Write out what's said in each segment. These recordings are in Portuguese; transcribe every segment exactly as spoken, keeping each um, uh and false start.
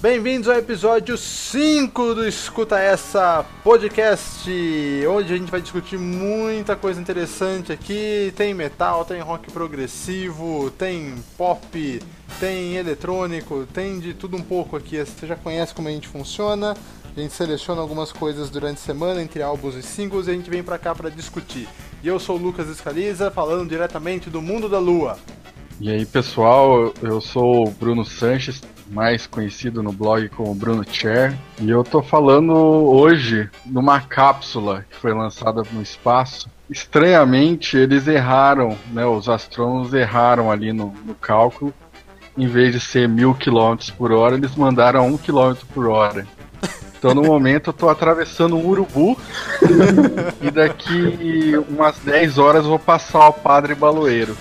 Bem-vindos ao episódio cinco do Escuta Essa Podcast, onde a gente vai discutir muita coisa interessante aqui. Tem metal, tem rock progressivo, tem pop, tem eletrônico, tem de tudo um pouco aqui. Você já conhece como a gente funciona. A gente seleciona algumas coisas durante a semana, entre álbuns e singles, e a gente vem pra cá pra discutir. E eu sou o Lucas Escaliza, falando diretamente do mundo da lua. E aí, pessoal, eu sou o Bruno Sanches, mais conhecido no blog como Bruno Chair, e eu tô falando hoje numa cápsula que foi lançada no espaço. Estranhamente, eles erraram, né, os astrônomos erraram ali no, no cálculo. Em vez de ser mil quilômetros por hora, eles mandaram um quilômetro por hora. Então, no momento, eu tô atravessando um urubu e daqui umas dez horas eu vou passar ao Padre Baloeiro.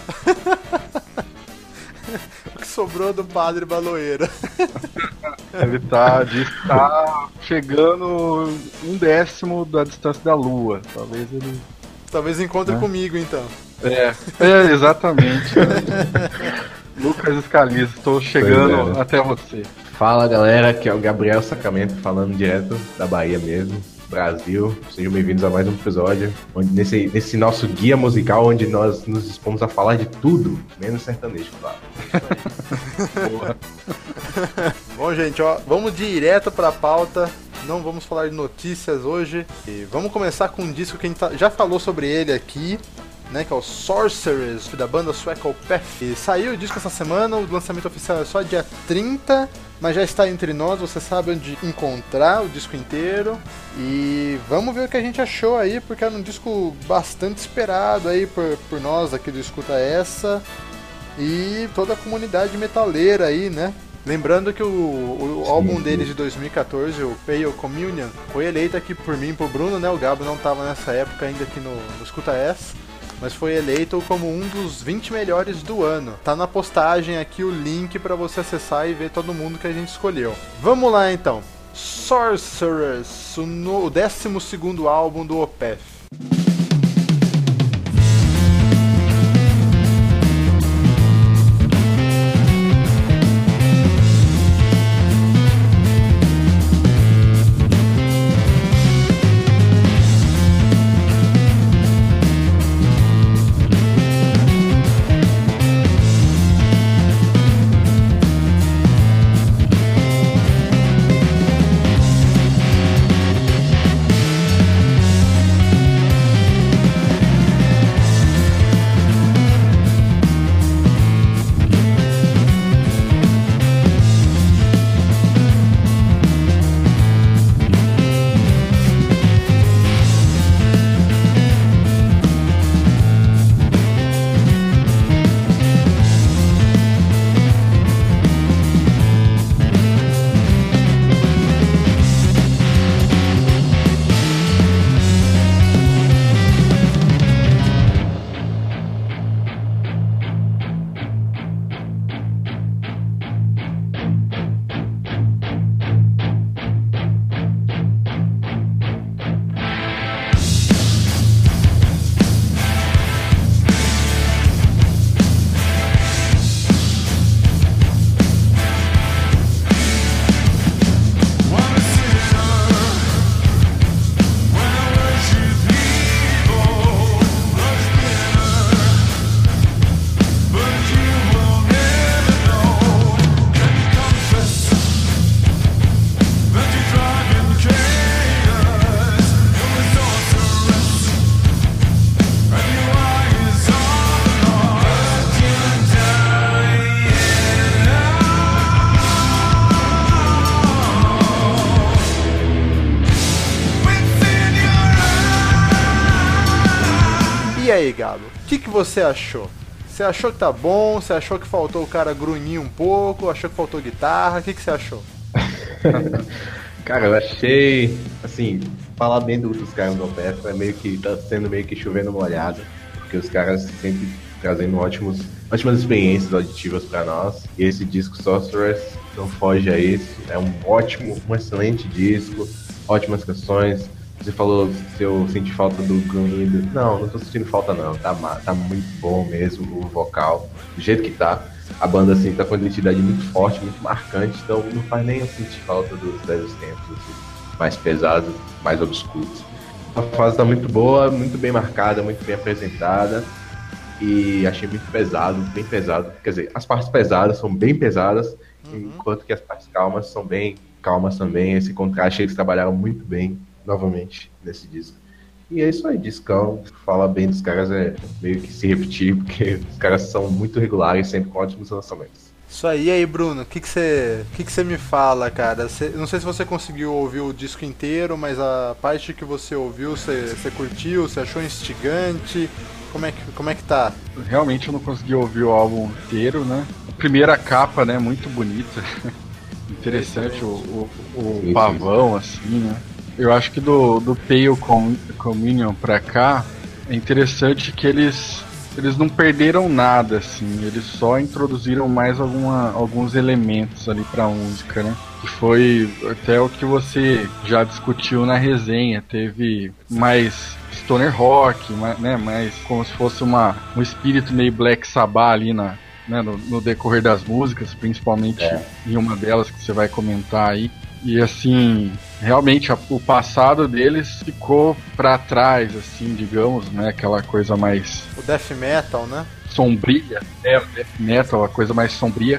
O que sobrou do Padre Baloeiro? Ele tá, diz que tá chegando um décimo da distância da Lua. Talvez ele... Talvez encontre é. comigo, então. É, é exatamente. Lucas Escaliza, estou chegando é. até você. Fala galera, aqui é o Gabriel Sacramento, falando direto da Bahia mesmo, Brasil. Sejam bem-vindos a mais um episódio, onde nesse, nesse nosso guia musical, onde nós nos dispomos a falar de tudo, menos sertanejo, claro. Bom, gente, ó, vamos direto pra pauta. Não vamos falar de notícias hoje. E vamos começar com um disco que a gente tá, já falou sobre ele aqui, né, que é o Sorcerers, da banda sueca Opeth. E saiu o disco essa semana, o lançamento oficial é só dia trinta, mas já está entre nós, você sabe onde encontrar o disco inteiro. E vamos ver o que a gente achou aí, porque era um disco bastante esperado aí por, por nós aqui do Escuta Essa e toda a comunidade metaleira aí, né? Lembrando que o, o sim, álbum sim. deles de dois mil e catorze, o Pale Communion, foi eleito aqui por mim e por Bruno, né? O Gabo não estava nessa época ainda aqui no, no Escuta Essa, mas foi eleito como um dos vinte melhores do ano. Tá na postagem aqui o link para você acessar e ver todo mundo que a gente escolheu. Vamos lá então. Sorcerers, o, no, o décimo segundo álbum do Opeth. E aí, Galo, o que, que você achou? Você achou que tá bom? Você achou que faltou o cara grunhir um pouco? Achou que faltou guitarra? O que, que você achou? Cara, eu achei, assim, falar bem dos caras do Opeth é meio que, tá sendo meio que chovendo molhado, porque os caras sempre trazendo ótimos, ótimas experiências auditivas pra nós, e esse disco Sorcerers não foge a isso, é um ótimo, um excelente disco, ótimas canções. Você falou se eu senti falta do grunhido. Não, não tô sentindo falta não, tá, tá muito bom mesmo o vocal, do jeito que tá. a banda assim tá com uma identidade muito forte, muito marcante, então não faz nem eu sentir falta dos velhos tempos, assim, mais pesados, mais obscuros. A fase tá muito boa, muito bem marcada, muito bem apresentada, e achei muito pesado, bem pesado. Quer dizer, as partes pesadas são bem pesadas, uhum. enquanto que as partes calmas são bem calmas também. Esse contraste eles trabalharam muito bem, novamente, nesse disco. E é isso aí, discão. Falar bem dos caras é meio que se repetir, porque os caras são muito regulares, sempre com ótimos lançamentos. Isso aí, e aí, Bruno, o que você que que que me fala, cara? Cê, não sei se você conseguiu ouvir o disco inteiro, mas a parte que você ouviu, você curtiu, você achou instigante? Como é, que, como é que tá? Realmente eu não consegui ouvir o álbum inteiro, né? A primeira capa, né, muito bonita. Interessante o, o, o sim, pavão, sim. assim, né? Eu acho que do, do Pale Communion pra cá, é interessante que eles... Eles não perderam nada, assim, eles só introduziram mais alguma, alguns elementos ali pra música, né? Que foi até o que você já discutiu na resenha. Teve mais stoner rock, mais, né? Mais como se fosse uma, um espírito meio Black Sabbath ali na, né? no, no decorrer das músicas, principalmente é. em uma delas que você vai comentar aí. E assim, realmente a, o passado deles ficou pra trás, assim, digamos, né? Aquela coisa mais... O death metal, né? Sombria, é, o death metal, a coisa mais sombria.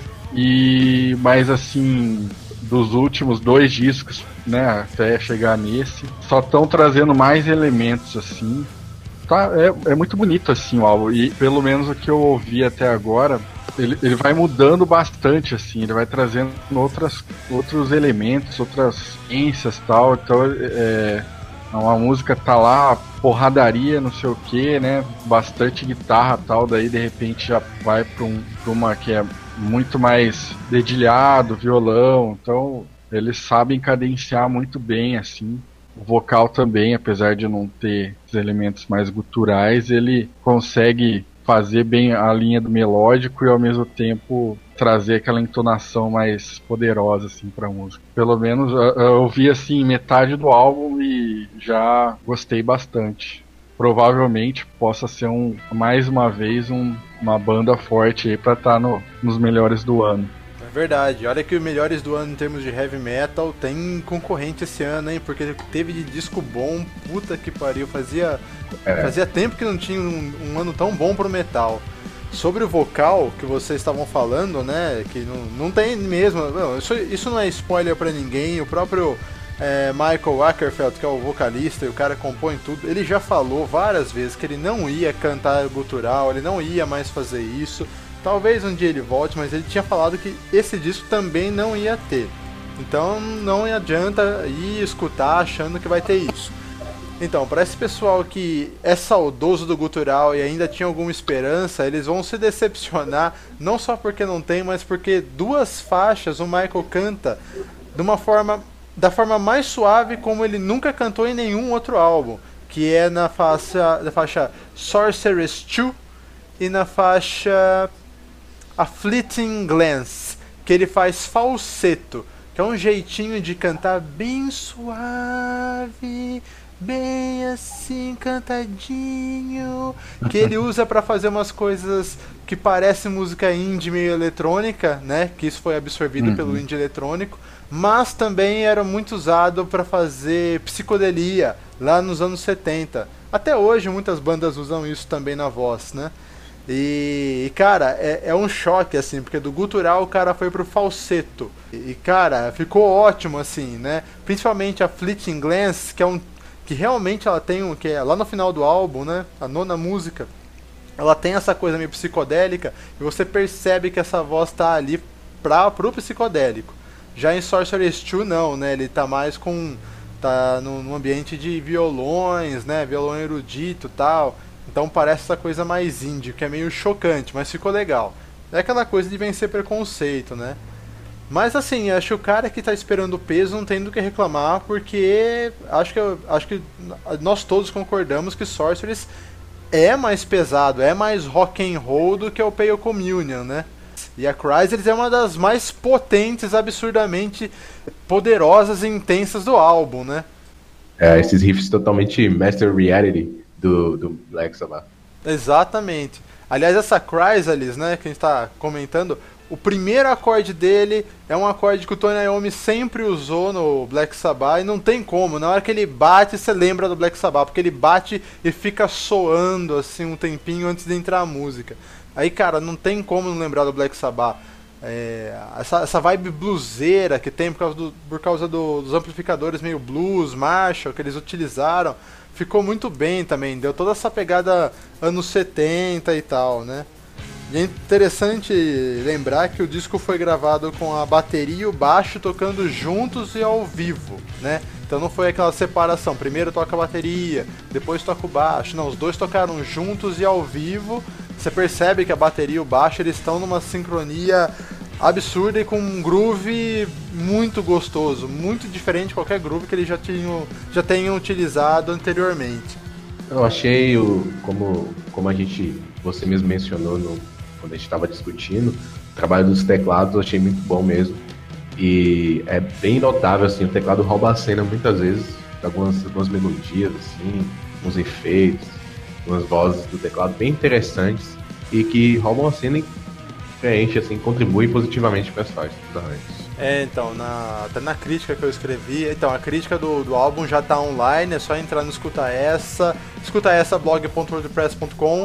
E, mas assim, dos últimos dois discos, né, até chegar nesse, só estão trazendo mais elementos, assim. Tá, é, é muito bonito, assim, o álbum. E pelo menos o que eu ouvi até agora... Ele, ele vai mudando bastante, assim, ele vai trazendo outras, outros elementos, outras ciências e tal, então é, uma música tá lá, porradaria, não sei o que, né, bastante guitarra e tal, daí de repente já vai pra, um, pra uma que é muito mais dedilhado, violão, então eles sabem cadenciar muito bem, assim. O vocal também, apesar de não ter os elementos mais guturais, ele consegue fazer bem a linha do melódico e ao mesmo tempo trazer aquela entonação mais poderosa assim pra música. Pelo menos eu ouvi assim metade do álbum e já gostei bastante. Provavelmente possa ser um, mais uma vez um, uma banda forte aí pra estar no, nos melhores do ano. É verdade, olha que os melhores do ano em termos de heavy metal tem concorrente esse ano, hein? Porque teve de disco bom, puta que pariu, fazia, é. fazia tempo que não tinha um, um ano tão bom pro metal. Sobre o vocal que vocês estavam falando, né, que não, não tem mesmo, não, isso, isso não é spoiler pra ninguém, o próprio é, Michael Ackerfeld, que é o vocalista e o cara compõe tudo, ele já falou várias vezes que ele não ia cantar gutural, ele não ia mais fazer isso. Talvez um dia ele volte, mas ele tinha falado que esse disco também não ia ter. Então não adianta ir escutar achando que vai ter isso. Então, para esse pessoal que é saudoso do gutural e ainda tinha alguma esperança, eles vão se decepcionar, não só porque não tem, mas porque duas faixas o Michael canta de uma forma, da forma mais suave como ele nunca cantou em nenhum outro álbum, que é na faixa, na faixa Sorceress dois e na faixa A Fleeting Glance, que ele faz falseto, que é um jeitinho de cantar bem suave, bem assim, cantadinho, que ele usa pra fazer umas coisas que parecem música indie meio eletrônica, né? Que isso foi absorvido uhum. pelo indie eletrônico, mas também era muito usado pra fazer psicodelia lá nos anos setenta. Até hoje muitas bandas usam isso também na voz, né? E, e cara, é, é um choque, assim, porque do gutural o cara foi pro falseto. E, e cara, ficou ótimo, assim, né? Principalmente a Fleeting Glance, que é um que realmente ela tem um, que é lá no final do álbum, né? A nona música, ela tem essa coisa meio psicodélica e você percebe que essa voz tá ali pra, pro psicodélico. Já em Sorceress dois não, né? Ele tá mais com tá no, no ambiente de violões, né? Violão erudito e tal. Então parece essa coisa mais indie, que é meio chocante, mas ficou legal. É aquela coisa de vencer preconceito, né? Mas assim, acho que o cara que tá esperando o peso não tem do que reclamar, porque acho que, acho que nós todos concordamos que Sorceress é mais pesado, é mais rock and roll do que o Pale Communion, né? E a Chrysalis é uma das mais potentes, absurdamente poderosas e intensas do álbum, né? É, esses riffs totalmente Master Reality do, do Black Sabbath. Exatamente. Aliás, essa Chrysalis, né, que a gente tá comentando, o primeiro acorde dele é um acorde que o Tony Iommi sempre usou no Black Sabbath e não tem como, na hora que ele bate você lembra do Black Sabbath, porque ele bate e fica soando assim um tempinho antes de entrar a música. Aí, cara, não tem como não lembrar do Black Sabbath. É, essa, essa vibe bluseira que tem por causa, do, por causa do, dos amplificadores meio blues, Marshall, que eles utilizaram, ficou muito bem também, deu toda essa pegada anos setenta e tal, né? E é interessante lembrar que o disco foi gravado com a bateria e o baixo tocando juntos e ao vivo, né? Então não foi aquela separação, primeiro toca a bateria, depois toca o baixo. Não, os dois tocaram juntos e ao vivo. Você percebe que a bateria e o baixo eles estão numa sincronia absurda e com um groove muito gostoso, muito diferente de qualquer groove que eles já tinham, já tenham utilizado anteriormente. Eu achei, o, como, como a gente, você mesmo mencionou no, quando a gente estava discutindo, o trabalho dos teclados eu achei muito bom mesmo. E é bem notável, assim, o teclado rouba a cena muitas vezes, algumas, algumas melodias, assim, uns efeitos, umas vozes do teclado bem interessantes e que roubam a cena e preenche, assim, contribuem positivamente para as faixas dos arranjos. É, então, na, até na crítica que eu escrevi, então, a crítica do, do álbum já tá online, é só entrar no Escuta Essa, escuta essa blog ponto wordpress ponto com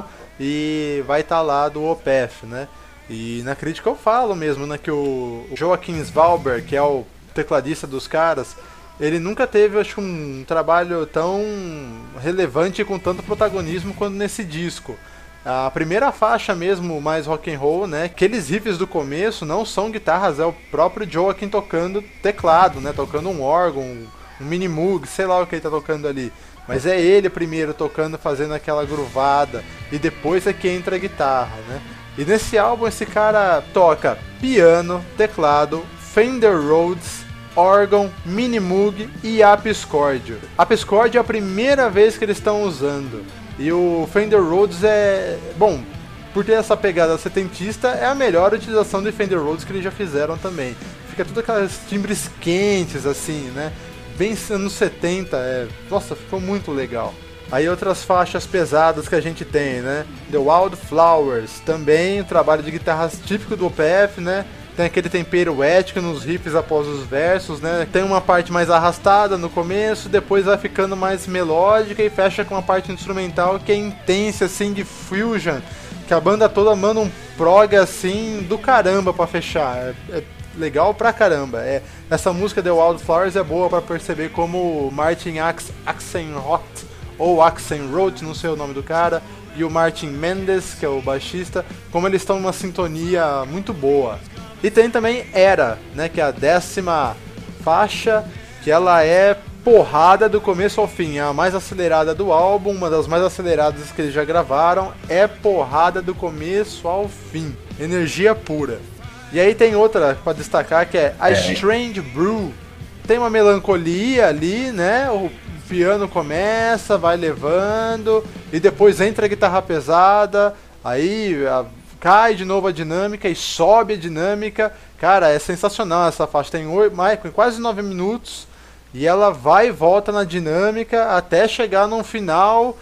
e vai estar tá lá do Opeth, né? E na crítica eu falo mesmo, né, que o Joachim Svalberg, que é o tecladista dos caras, ele nunca teve, acho, um trabalho tão relevante e com tanto protagonismo quanto nesse disco. A primeira faixa mesmo, mais rock and roll, né? Aqueles riffs do começo não são guitarras, é o próprio Joachim tocando teclado, né? Tocando um órgão, um mini moog, sei lá o que ele tá tocando ali. Mas é ele primeiro tocando, fazendo aquela groovada, e depois é que entra a guitarra, né? E nesse álbum esse cara toca piano, teclado, Fender Rhodes, órgão, mini moog e Apscordio. Apscordio é a primeira vez que eles estão usando. E o Fender Rhodes é... Bom, por ter essa pegada setentista, é a melhor utilização de Fender Rhodes que eles já fizeram também. Fica tudo aquelas timbres quentes, assim, né? Bem anos setenta, é... Nossa, ficou muito legal. Aí outras faixas pesadas que a gente tem, né? The Wildflowers, também um trabalho de guitarras típico do Opeth, né? Tem aquele tempero ético nos riffs após os versos, né? Tem uma parte mais arrastada no começo, depois vai ficando mais melódica e fecha com uma parte instrumental que é intensa, assim, de fusion, que a banda toda manda um prog, assim, do caramba pra fechar. É, é legal pra caramba. É, essa música The Wildflowers é boa pra perceber como o Martin Ax, Axenroth, ou Axenroth, não sei o nome do cara, e o Martin Mendes, que é o baixista, como eles estão numa sintonia muito boa. E tem também Era, né, que é a décima faixa, que ela é porrada do começo ao fim, é a mais acelerada do álbum, uma das mais aceleradas que eles já gravaram, é porrada do começo ao fim, energia pura. E aí tem outra pra destacar que é A Strange Brew, tem uma melancolia ali, né, o piano começa, vai levando, e depois entra a guitarra pesada, aí a, cai de novo a dinâmica e sobe a dinâmica. Cara, é sensacional essa faixa, tem oito, mais, quase nove minutos, e ela vai e volta na dinâmica até chegar num final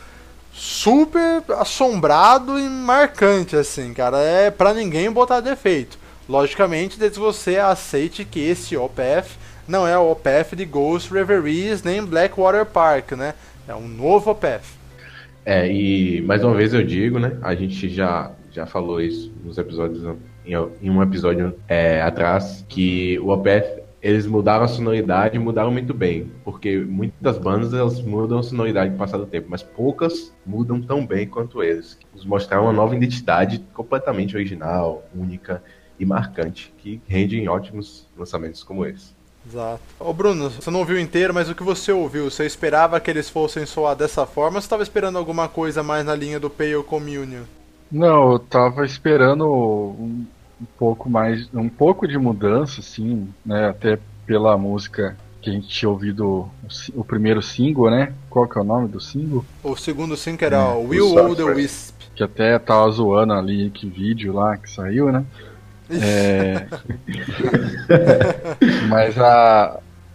super assombrado e marcante, assim, cara, é pra ninguém botar defeito. Logicamente, desde que você aceite que esse Opeth não é o Opeth de Ghost Reveries nem Blackwater Park, né? É um novo Opeth. É, e mais uma vez eu digo, né? A gente já, já falou isso nos episódios, em, em um episódio é, atrás, que o Opeth, eles mudaram a sonoridade e mudaram muito bem. Porque muitas bandas, elas mudam a sonoridade com o passar do tempo, mas poucas mudam tão bem quanto eles. Eles mostraram uma nova identidade completamente original, única e marcante, que rende em ótimos lançamentos como esse. Exato. Ô Bruno, você não ouviu inteiro, mas o que você ouviu? Você esperava que eles fossem soar dessa forma ou você estava esperando alguma coisa mais na linha do Pale Communion? Não, eu tava esperando um, um pouco mais, um pouco de mudança, assim, né, até pela música que a gente tinha ouvido, o, o primeiro single, né? Qual que é o nome do single? O segundo single era é, Will O' The Wisp. Que até tava zoando ali, que vídeo lá que saiu, né? É... Mas a,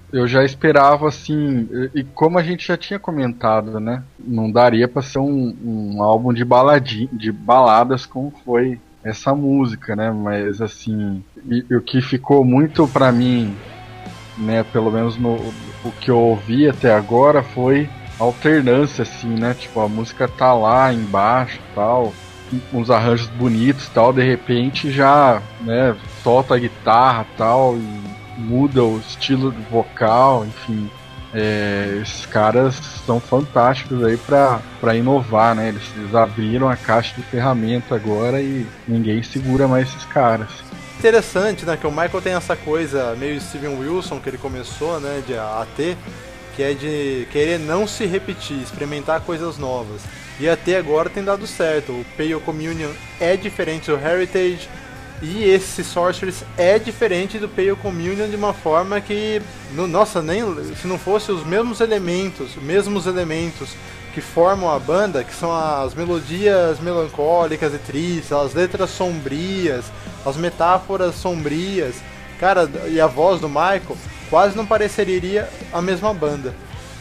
eu já esperava assim, e como a gente já tinha comentado, né? Não daria pra ser um, um álbum de baladinha, de baladas como foi essa música, né? Mas assim, e, e o que ficou muito pra mim, né? Pelo menos no o que eu ouvi até agora foi a alternância, assim, né? Tipo, a música tá lá embaixo e tal, uns arranjos bonitos e tal, de repente já, né? Solta a guitarra e tal, e muda o estilo vocal, enfim. É, esses caras são fantásticos aí pra, pra inovar, né? Eles, eles abriram a caixa de ferramenta agora e ninguém segura mais esses caras. Interessante, né? Que o Michael tem essa coisa meio Steven Wilson que ele começou, né? De a ter, que é de querer não se repetir, experimentar coisas novas. E até agora tem dado certo. O Pale Communion é diferente do Heritage. E esse Sorceress é diferente do Pale Communion de uma forma que, no, nossa, nem se não fosse os mesmos elementos, os mesmos elementos que formam a banda, que são as melodias melancólicas e tristes, as letras sombrias, as metáforas sombrias, cara, e a voz do Michael, quase não pareceria a mesma banda.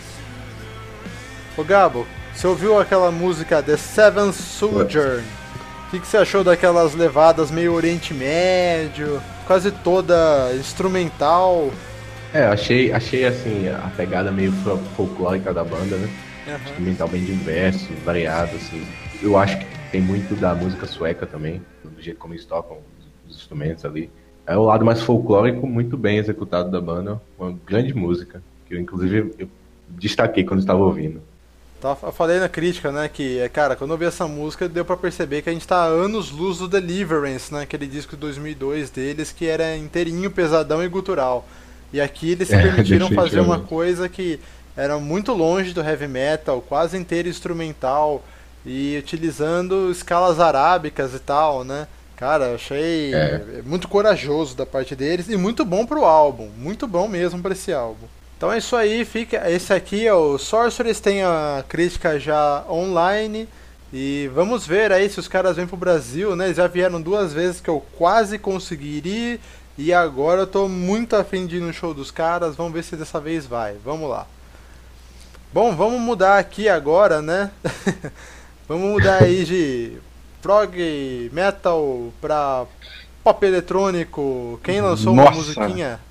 Ô Gabo, você ouviu aquela música The Seventh Sojourn? O que, que você achou daquelas levadas meio Oriente Médio, quase toda instrumental? É, achei, achei assim, a pegada meio folclórica da banda, né? Uhum. Instrumental bem diverso, variado, assim. Eu acho que tem muito da música sueca também, do jeito como eles tocam os instrumentos ali. É o lado mais folclórico, muito bem executado da banda, uma grande música, que eu inclusive eu destaquei quando estava ouvindo. Eu falei na crítica, né, que, cara, quando eu vi essa música deu pra perceber que a gente tá a anos-luz do Deliverance, né, aquele disco de dois mil e dois deles, que era inteirinho, pesadão e gutural. E aqui eles se permitiram é, fazer uma coisa que era muito longe do heavy metal, quase inteiro instrumental, e utilizando escalas arábicas e tal, né. Cara, achei é. muito corajoso da parte deles e muito bom pro álbum, muito bom mesmo pra esse álbum. Então é isso aí, fica. Esse aqui é o Sorceress, tem a crítica já online. E vamos ver aí se os caras vêm pro Brasil, né? Eles já vieram duas vezes que eu quase consegui ir. E agora eu tô muito afim de ir no show dos caras. Vamos ver se dessa vez vai. Vamos lá. Bom, vamos mudar aqui agora, né? Vamos mudar aí de prog metal pra pop eletrônico. Quem lançou Nossa. uma musiquinha?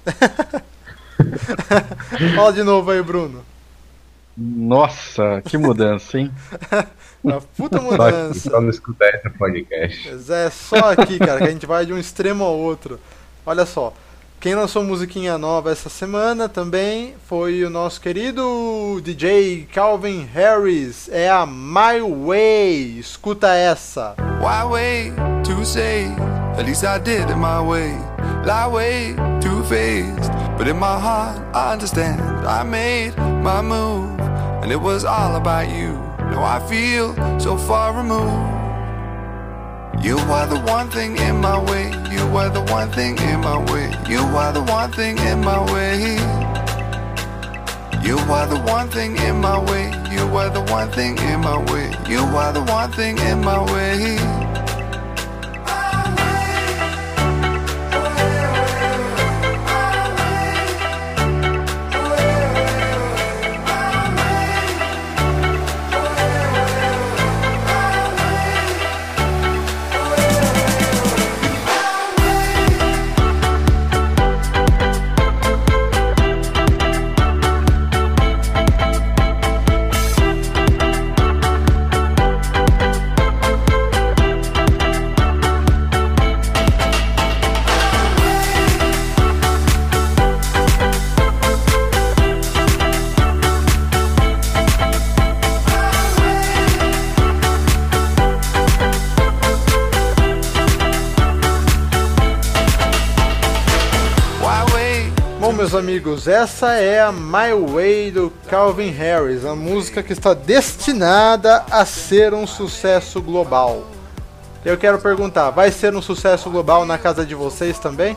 Fala de novo aí, Bruno. Nossa, que mudança, hein? Uma puta mudança. Só, só não escutar esse podcast. É só aqui, cara, que a gente vai de um extremo ao outro. Olha só, quem lançou musiquinha nova essa semana também foi o nosso querido D J Calvin Harris. É a My Way. Escuta essa. Why wait to say? At least I did it my way. Lie way too faced. But in my heart, I understand. I made my move, and it was all about you. Now I feel so far removed. You are the one thing in my way. You are the one thing in my way. You are the one thing in my way. You are the one thing in my way. You are the one thing in my way. You are the one thing in my way. Meus amigos, essa é a My Way do Calvin Harris, a música que está destinada a ser um sucesso global. Eu quero perguntar, vai ser um sucesso global na casa de vocês também?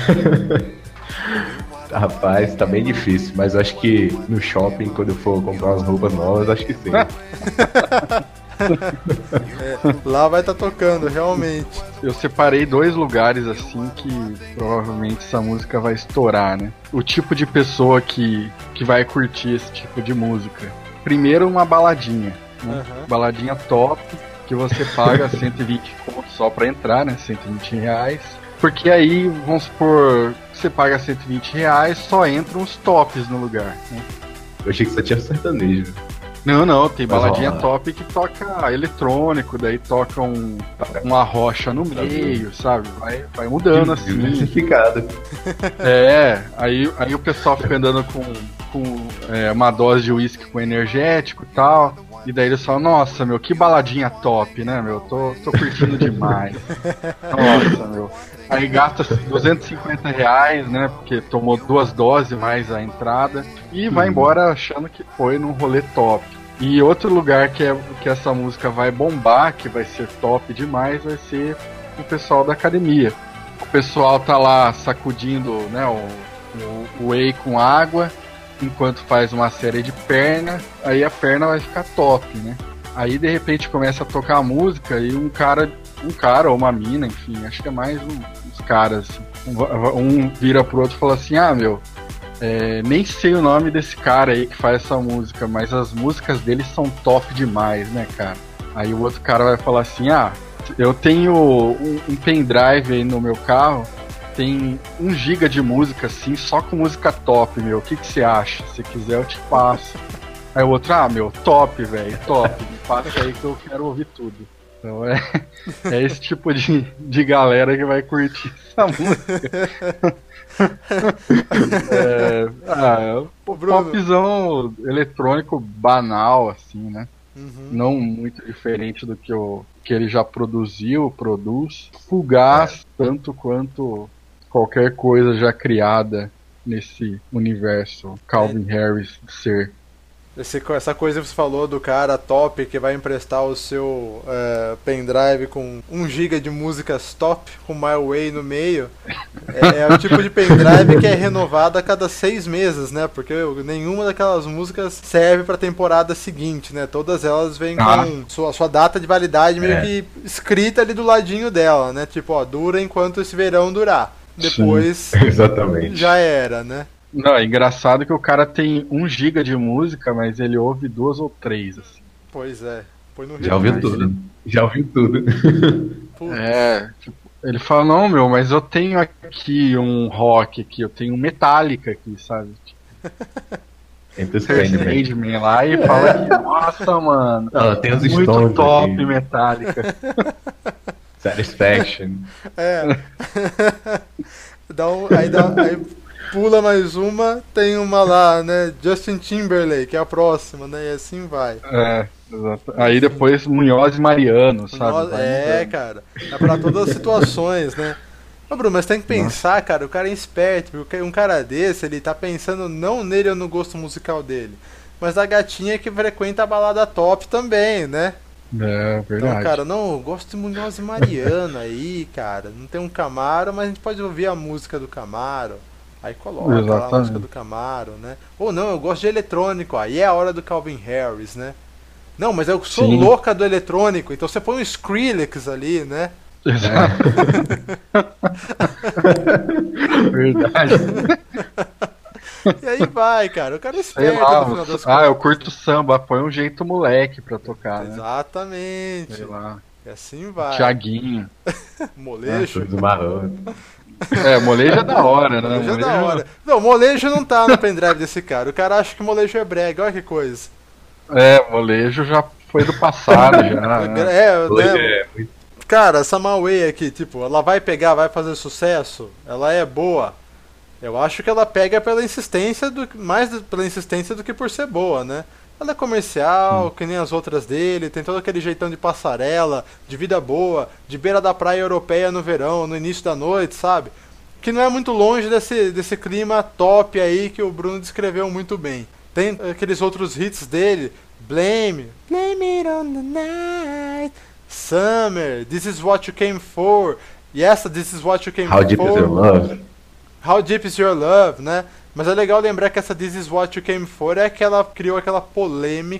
Rapaz, tá bem difícil, mas acho que no shopping, quando eu for comprar umas roupas novas, acho que sim. É, lá vai estar tá tocando, realmente. Eu separei dois lugares assim que provavelmente essa música vai estourar, né? O tipo de pessoa que, que vai curtir esse tipo de música. Primeiro, uma baladinha, né? Uhum. Baladinha top, que você paga cento e vinte contos só pra entrar, né? cento e vinte reais. Porque aí, vamos supor, você paga cento e vinte reais, só entram os tops no lugar, né? Eu achei que você tinha sertanejo. Não, não, tem Mas baladinha rola. top que toca eletrônico, daí toca um, uma rocha no meio, sabe? Vai, vai mudando assim. Diversificado. É, aí, aí o pessoal fica andando com, com é, uma dose de uísque com energético e tal. E daí eles falam, nossa, meu, que baladinha top, né, meu? Tô, tô curtindo demais. Nossa, meu. Aí gasta duzentos e cinquenta reais, né? Porque tomou duas doses mais a entrada. E vai embora achando que foi num rolê top. E outro lugar que, é, que essa música vai bombar, que vai ser top demais, vai ser o pessoal da academia. O pessoal tá lá sacudindo, né, o, o whey com água, enquanto faz uma série de perna, aí a perna vai ficar top, né? Aí de repente começa a tocar a música e um cara, um cara ou uma mina, enfim, acho que é mais um, uns caras, assim, um, um vira pro outro e fala assim, ah, meu, é, nem sei o nome desse cara aí que faz essa música, mas as músicas dele são top demais, né, cara? Aí o outro cara vai falar assim, ah, eu tenho um, um pendrive aí no meu carro, tem um giga de música, assim, só com música top, meu. O que que você acha? Se quiser, eu te passo. Aí o outro, ah, meu, top, velho, top. Me passa aí que eu quero ouvir tudo. Então é, é esse tipo de, de galera que vai curtir essa música. é, ah, o popzão eletrônico banal, assim, né? Uhum. Não muito diferente do que, o, que ele já produziu, produz. Fugaz, é. tanto quanto qualquer coisa já criada nesse universo Calvin é. Harris ser. Esse, essa coisa que você falou do cara top que vai emprestar o seu é, pendrive com um giga de músicas top, com My Way no meio, é, é o tipo de pendrive que é renovado a cada seis meses, né? Porque nenhuma daquelas músicas serve pra temporada seguinte, né? Todas elas vêm ah. com sua, sua data de validade meio é. que escrita ali do ladinho dela, né? Tipo, ó, dura enquanto esse verão durar. Depois Sim, exatamente. já era, né? Não, é engraçado que o cara tem um giga de música, mas ele ouve duas ou três, assim. Pois é. Põe no Já ouviu tudo. Já ouviu tudo. É, tipo, ele fala, não, meu, mas eu tenho aqui um rock aqui, eu tenho um Metallica aqui, sabe? Entre os Sandman lá e fala que, nossa, mano, ah, tem os muito Stones top aqui. Metallica. Satisfaction. É. dá um, aí, dá, aí pula mais uma, tem uma lá, né? Justin Timberlake, que é a próxima, né? E assim vai. É, exato. Aí depois Munhoz e Mariano, sabe? Munhoz, é, cara. É pra todas as situações, né? Ô, Bruno, mas tem que pensar, Nossa. cara, o cara é esperto, porque um cara desse, ele tá pensando não nele ou no gosto musical dele, mas a gatinha que frequenta a balada top também, né? É, verdade. Então, cara, não, eu gosto de Munhoz e Mariano aí, cara. Não tem um Camaro, mas a gente pode ouvir a música do Camaro. Aí coloca lá a música do Camaro, né? Ou não, eu gosto de eletrônico, aí é a hora do Calvin Harris, né? Não, mas eu sou Sim. louca do eletrônico, então você põe um Skrillex ali, né? Exato. Verdade. E aí vai, cara, o cara é esperto lá, no final das Ah, contas. eu curto samba, põe um jeito moleque pra tocar, né? Exatamente. Sei lá. E assim vai. Tiaguinho. Molejo. Do Marrone. É, molejo é da hora, né? Molejo é molejo... da hora. Não, molejo não tá no pendrive desse cara. O cara acha que molejo é brega, olha que coisa. É, molejo já foi do passado, já. Né? É, né? É, muito... Cara, essa My Way aqui, tipo, ela vai pegar, vai fazer sucesso, ela é boa. Eu acho que ela pega pela insistência, do, mais pela insistência do que por ser boa, né? Ela é comercial, hum. que nem as outras dele, tem todo aquele jeitão de passarela, de vida boa, de beira da praia europeia no verão, no início da noite, sabe? Que não é muito longe desse, desse clima top aí que o Bruno descreveu muito bem. Tem aqueles outros hits dele, Blame, Blame It On The Night, Summer, This Is What You Came For, e essa This Is What You Came How For. Deep Is Your Love? How Deep Is Your Love, né? Mas é legal lembrar que essa This Is What You Came For é que ela criou aquela polêmica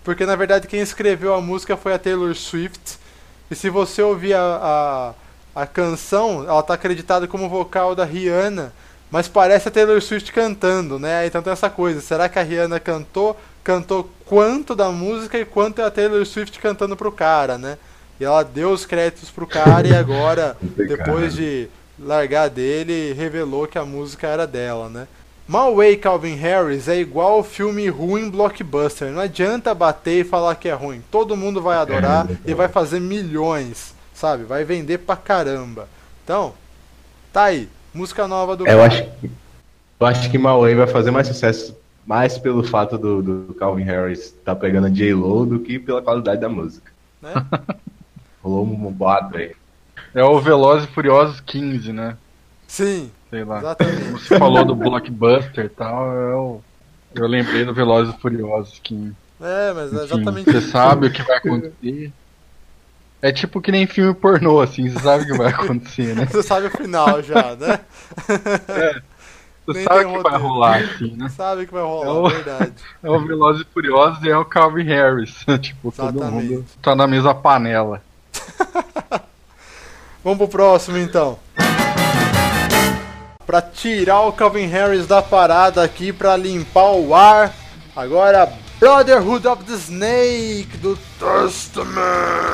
porque na verdade quem escreveu a música foi a Taylor Swift. E se você ouvir a, a, a canção, ela tá acreditada como vocal da Rihanna, mas parece a Taylor Swift cantando, né? Então tem essa coisa, será que a Rihanna cantou, cantou quanto da música e quanto é a Taylor Swift cantando pro cara, né? E ela deu os créditos pro cara e agora, depois de largar dele, revelou que a música era dela, né? My Way, Calvin Harris é igual ao filme ruim blockbuster. Não adianta bater e falar que é ruim. Todo mundo vai adorar é, e vai fazer milhões, sabe? Vai vender pra caramba. Então, tá aí. Música nova do é, eu acho que Eu acho que My Way vai fazer mais sucesso mais pelo fato do, do Calvin Harris estar tá pegando a J-Lo do que pela qualidade da música. Né? Rolou um boato aí. É o Velozes e Furiosos quinze, né? Sim, sei lá. exatamente. Você falou do blockbuster e tal, eu, eu lembrei do Velozes e Furiosos quinze. É, mas é Enfim, exatamente você isso. sabe o que vai acontecer. É tipo que nem filme pornô, assim, você sabe o que vai acontecer, né? Você sabe o final já, né? É, você Nem sabe tem o que roteiro. vai rolar, assim, né? Sabe que vai rolar, É o- verdade. É o Velozes e Furiosos e é o Calvin Harris. Tipo, todo Exatamente. mundo tá na mesma panela. Vamos pro próximo então. Pra tirar o Calvin Harris da parada aqui, pra limpar o ar. Agora, Brotherhood of the Snake do Testament.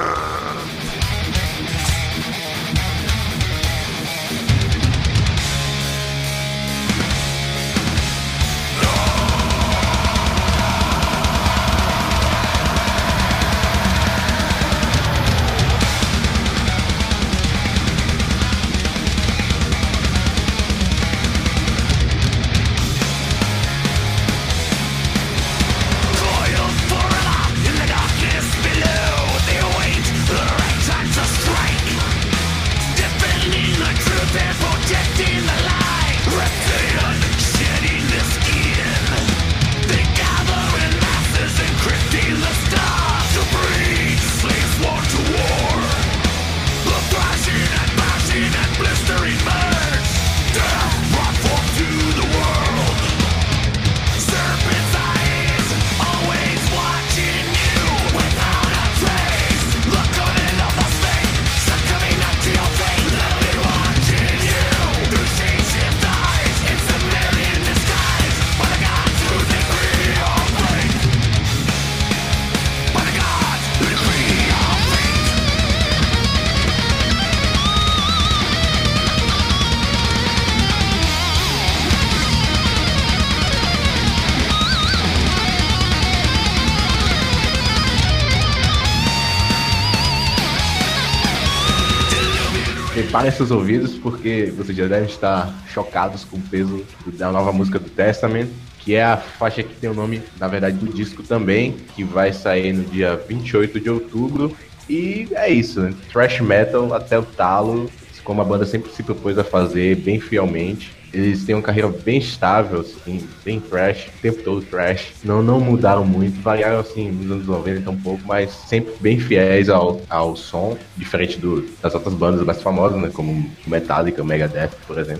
Preparem seus ouvidos, porque vocês já devem estar chocados com o peso da nova música do Testament, que é a faixa que tem o nome, na verdade, do disco também, que vai sair no dia vinte e oito de outubro. E é isso, né? Thrash metal até o talo, como a banda sempre se propôs a fazer, bem fielmente. Eles têm uma carreira bem estável, assim, bem thrash, o tempo todo thrash. Não, não mudaram muito, variaram assim nos anos noventa então um pouco, mas sempre bem fiéis ao, ao som, diferente do, das outras bandas mais famosas, né, como Metallica, Megadeth, por exemplo.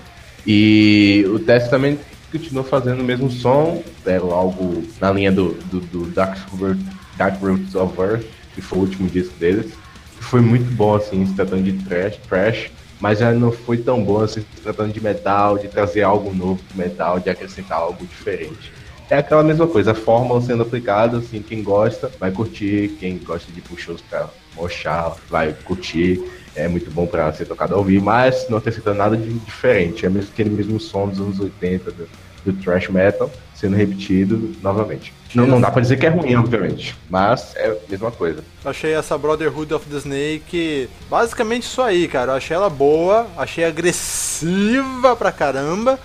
E o Testament continua fazendo o mesmo som, deram algo na linha do, do, do Dark, Dark Roots of Earth, que foi o último disco deles. Foi muito bom, assim, se tratando de thrash, thrash, mas já não foi tão bom, assim, se tratando de metal, de trazer algo novo pro metal, de acrescentar algo diferente. É aquela mesma coisa, a fórmula sendo aplicada, assim, quem gosta vai curtir, quem gosta de puxar pra mochar vai curtir, é muito bom pra ser tocado ao vivo, mas não acrescentando nada de diferente, é mesmo aquele mesmo som dos anos oitenta, do, do thrash metal, sendo repetido novamente. Não, não dá pra dizer que é ruim, obviamente, mas é a mesma coisa. Achei essa Brotherhood of the Snake basicamente isso aí, cara. Eu achei ela boa, achei agressiva pra caramba,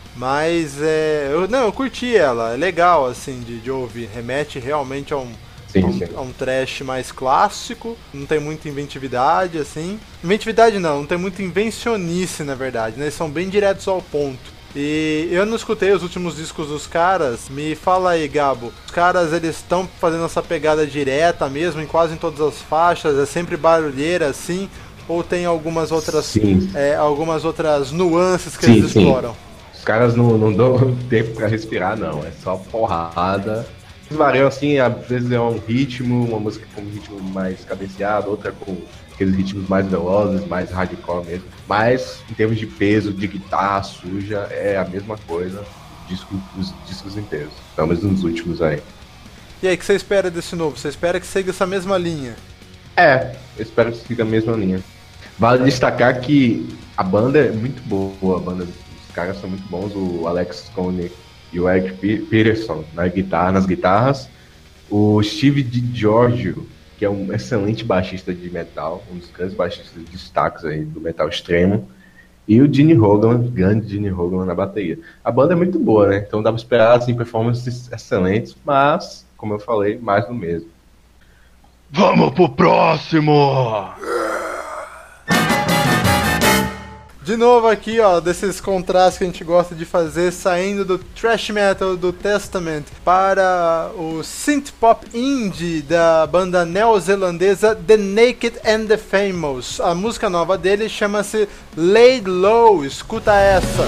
mas é. Eu, não, eu curti ela, é legal assim de, de ouvir. Remete realmente a um, Sim, a um, sim. a um trash mais clássico, não tem muita inventividade, assim. Inventividade não, não tem muita invencionice, na verdade, né? Eles são bem diretos ao ponto. E eu não escutei os últimos discos dos caras. Me fala aí, Gabo. Os caras, eles estão fazendo essa pegada direta mesmo, em quase em todas as faixas, é sempre barulheira assim, ou tem algumas outras Sim. é, algumas outras nuances que Sim, eles sim. exploram? Os caras não, não dão tempo pra respirar, não. É só porrada variam assim, às vezes é um ritmo, uma música com um ritmo mais cadenciado, outra com aqueles ritmos mais velozes, mais hardcore mesmo. Mas em termos de peso, de guitarra suja, é a mesma coisa, disco, os discos inteiros, pelo menos nos últimos aí. E aí, o que você espera desse novo? Você espera que siga essa mesma linha? É, eu espero que siga a mesma linha. Vale destacar que a banda é muito boa, a banda, os caras são muito bons, o Alex Coney e o Eric Peterson na guitarra, nas guitarras, o Steve DiGiorgio, que é um excelente baixista de metal, um dos grandes baixistas de destaques aí do metal extremo, e o Gene Hoglan, grande Gene Hoglan na bateria. A banda é muito boa, né? Então dá pra esperar assim, performances excelentes, mas, como eu falei, mais do mesmo. Vamos pro próximo! De novo aqui, ó, desses contrastes que a gente gosta de fazer, saindo do thrash metal do Testament para o synth pop indie da banda neozelandesa The Naked and the Famous. A música nova dele chama-se Laid Low, escuta essa.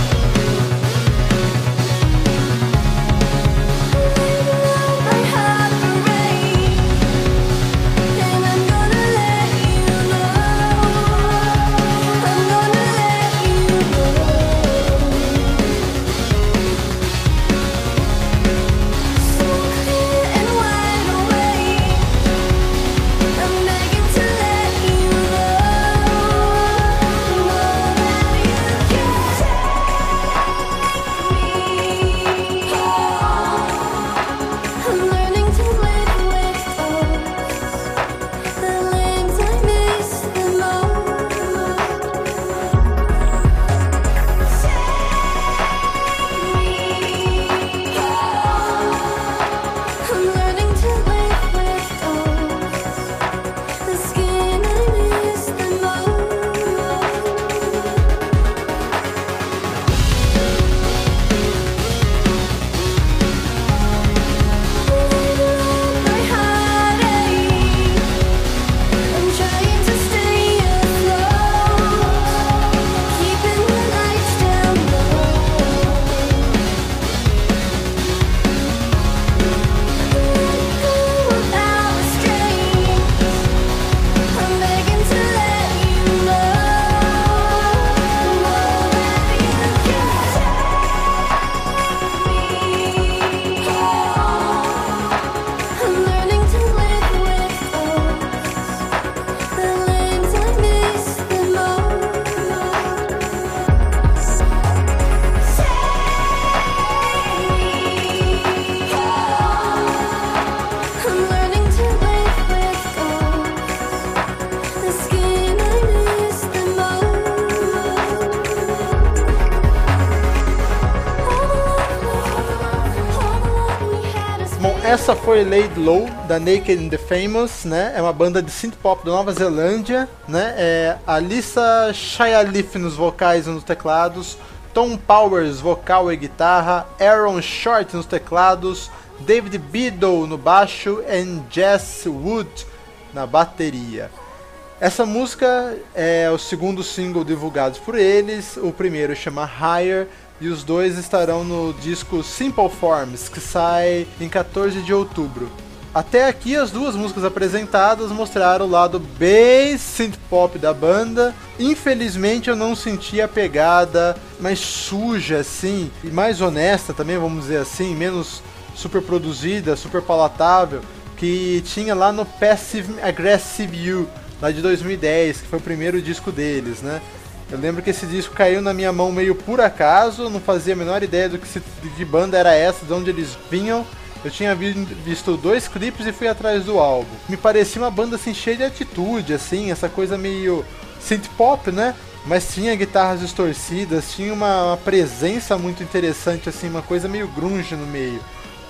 Essa foi Laid Low, da Naked and the Famous, né? É uma banda de synth pop da Nova Zelândia, né? É Alyssa Shayalif nos vocais e nos teclados, Tom Powers, vocal e guitarra, Aaron Short nos teclados, David Biddle no baixo e Jess Wood na bateria. Essa música é o segundo single divulgado por eles, o primeiro chama Higher, e os dois estarão no disco Simple Forms, que sai em quatorze de outubro. Até aqui as duas músicas apresentadas mostraram o lado bem synth pop da banda. Infelizmente eu não senti a pegada mais suja assim, e mais honesta também, vamos dizer assim, menos super produzida, super palatável, que tinha lá no Passive Aggressive You, lá de dois mil e dez, que foi o primeiro disco deles, né? Eu lembro que esse disco caiu na minha mão meio por acaso, não fazia a menor ideia do que, se, de que banda era essa, de onde eles vinham. Eu tinha vi, visto dois clipes e fui atrás do álbum. Me parecia uma banda assim cheia de atitude, assim, essa coisa meio synth pop, né? Mas tinha guitarras distorcidas, tinha uma, uma presença muito interessante, assim, uma coisa meio grunge no meio.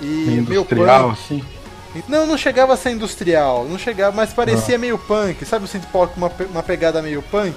E industrial, meio assim? Não, não chegava a ser industrial, não chegava, mas parecia ah. meio punk, sabe o synth pop com uma, uma pegada meio punk?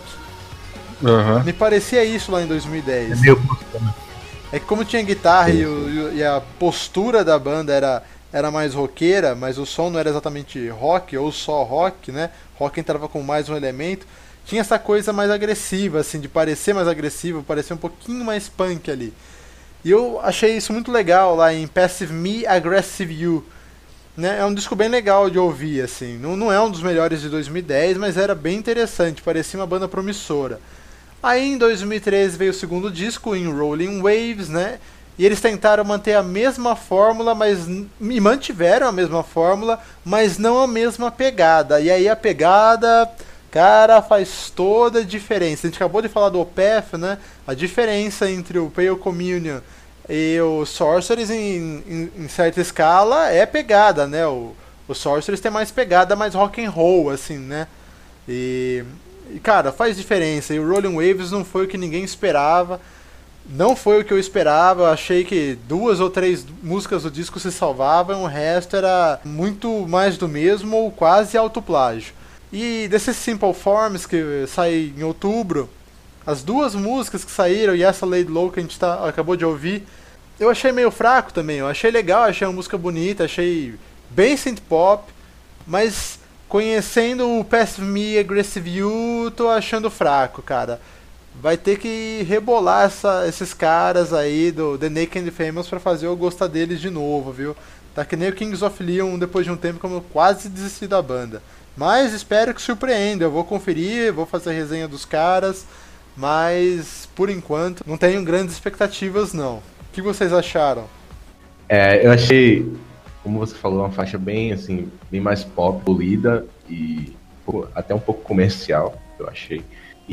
Uhum. Me parecia isso lá em dois mil e dez. É meio postura. É que como tinha guitarra e, o, e a postura da banda era, era mais roqueira, mas o som não era exatamente rock, ou só rock, né? Rock entrava com mais um elemento. Tinha essa coisa mais agressiva, assim, de parecer mais agressivo, parecer um pouquinho mais punk ali. E eu achei isso muito legal lá em Passive Me, Aggressive You. Né? É um disco bem legal de ouvir, assim. Não, não é um dos melhores de dois mil e dez, mas era bem interessante, parecia uma banda promissora. Aí em dois mil e treze veio o segundo disco, em Rolling Waves, né? E eles tentaram manter a mesma fórmula, mas e mantiveram a mesma fórmula, mas não a mesma pegada. E aí a pegada, cara, faz toda a diferença. A gente acabou de falar do Opeth, né? A diferença entre o Pale Communion e o Sorcerers, em, em, em certa escala, é pegada, né? O, o Sorcerers tem mais pegada, mais rock and roll, assim, né? E, e, cara, faz diferença. E o Rolling Waves não foi o que ninguém esperava. Não foi o que eu esperava. Eu achei que duas ou três músicas do disco se salvavam. O resto era muito mais do mesmo ou quase autoplágio. E desses Simple Forms que sai em outubro, as duas músicas que saíram, Yes I Laid Low, que a gente tá, acabou de ouvir, eu achei meio fraco também. Eu achei legal, achei uma música bonita, achei bem synth pop, mas conhecendo o Passive Me, Aggressive You, tô achando fraco, cara. Vai ter que rebolar essa, esses caras aí do The Naked and the Famous pra fazer eu gostar deles de novo, viu? Tá que nem o Kings of Leon depois de um tempo, como eu quase desisti da banda. Mas espero que surpreenda, eu vou conferir, vou fazer a resenha dos caras, mas por enquanto não tenho grandes expectativas não. O que vocês acharam? É, eu achei, como você falou, uma faixa bem assim, bem mais pop, polida e pô, até um pouco comercial, eu achei.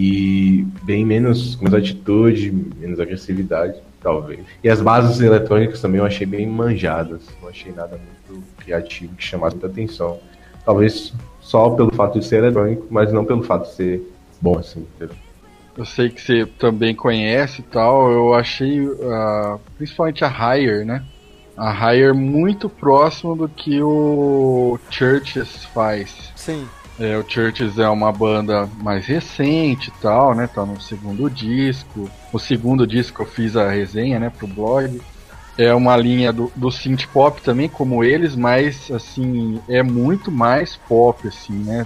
E bem menos, com menos atitude, menos agressividade, talvez. E as bases eletrônicas também eu achei bem manjadas, não achei nada muito criativo que chamasse muita atenção. Talvez só pelo fato de ser eletrônico, mas não pelo fato de ser bom assim, entendeu? Eu sei que você também conhece e tal, eu achei uh, principalmente a Higher, né? A Higher muito próximo do que o Churches faz. Sim. É, o Churches é uma banda mais recente e tal, né? Tá no segundo disco. O segundo disco eu fiz a resenha, né, pro blog. É uma linha do, do synth pop também, como eles, mas assim, é muito mais pop, assim, né?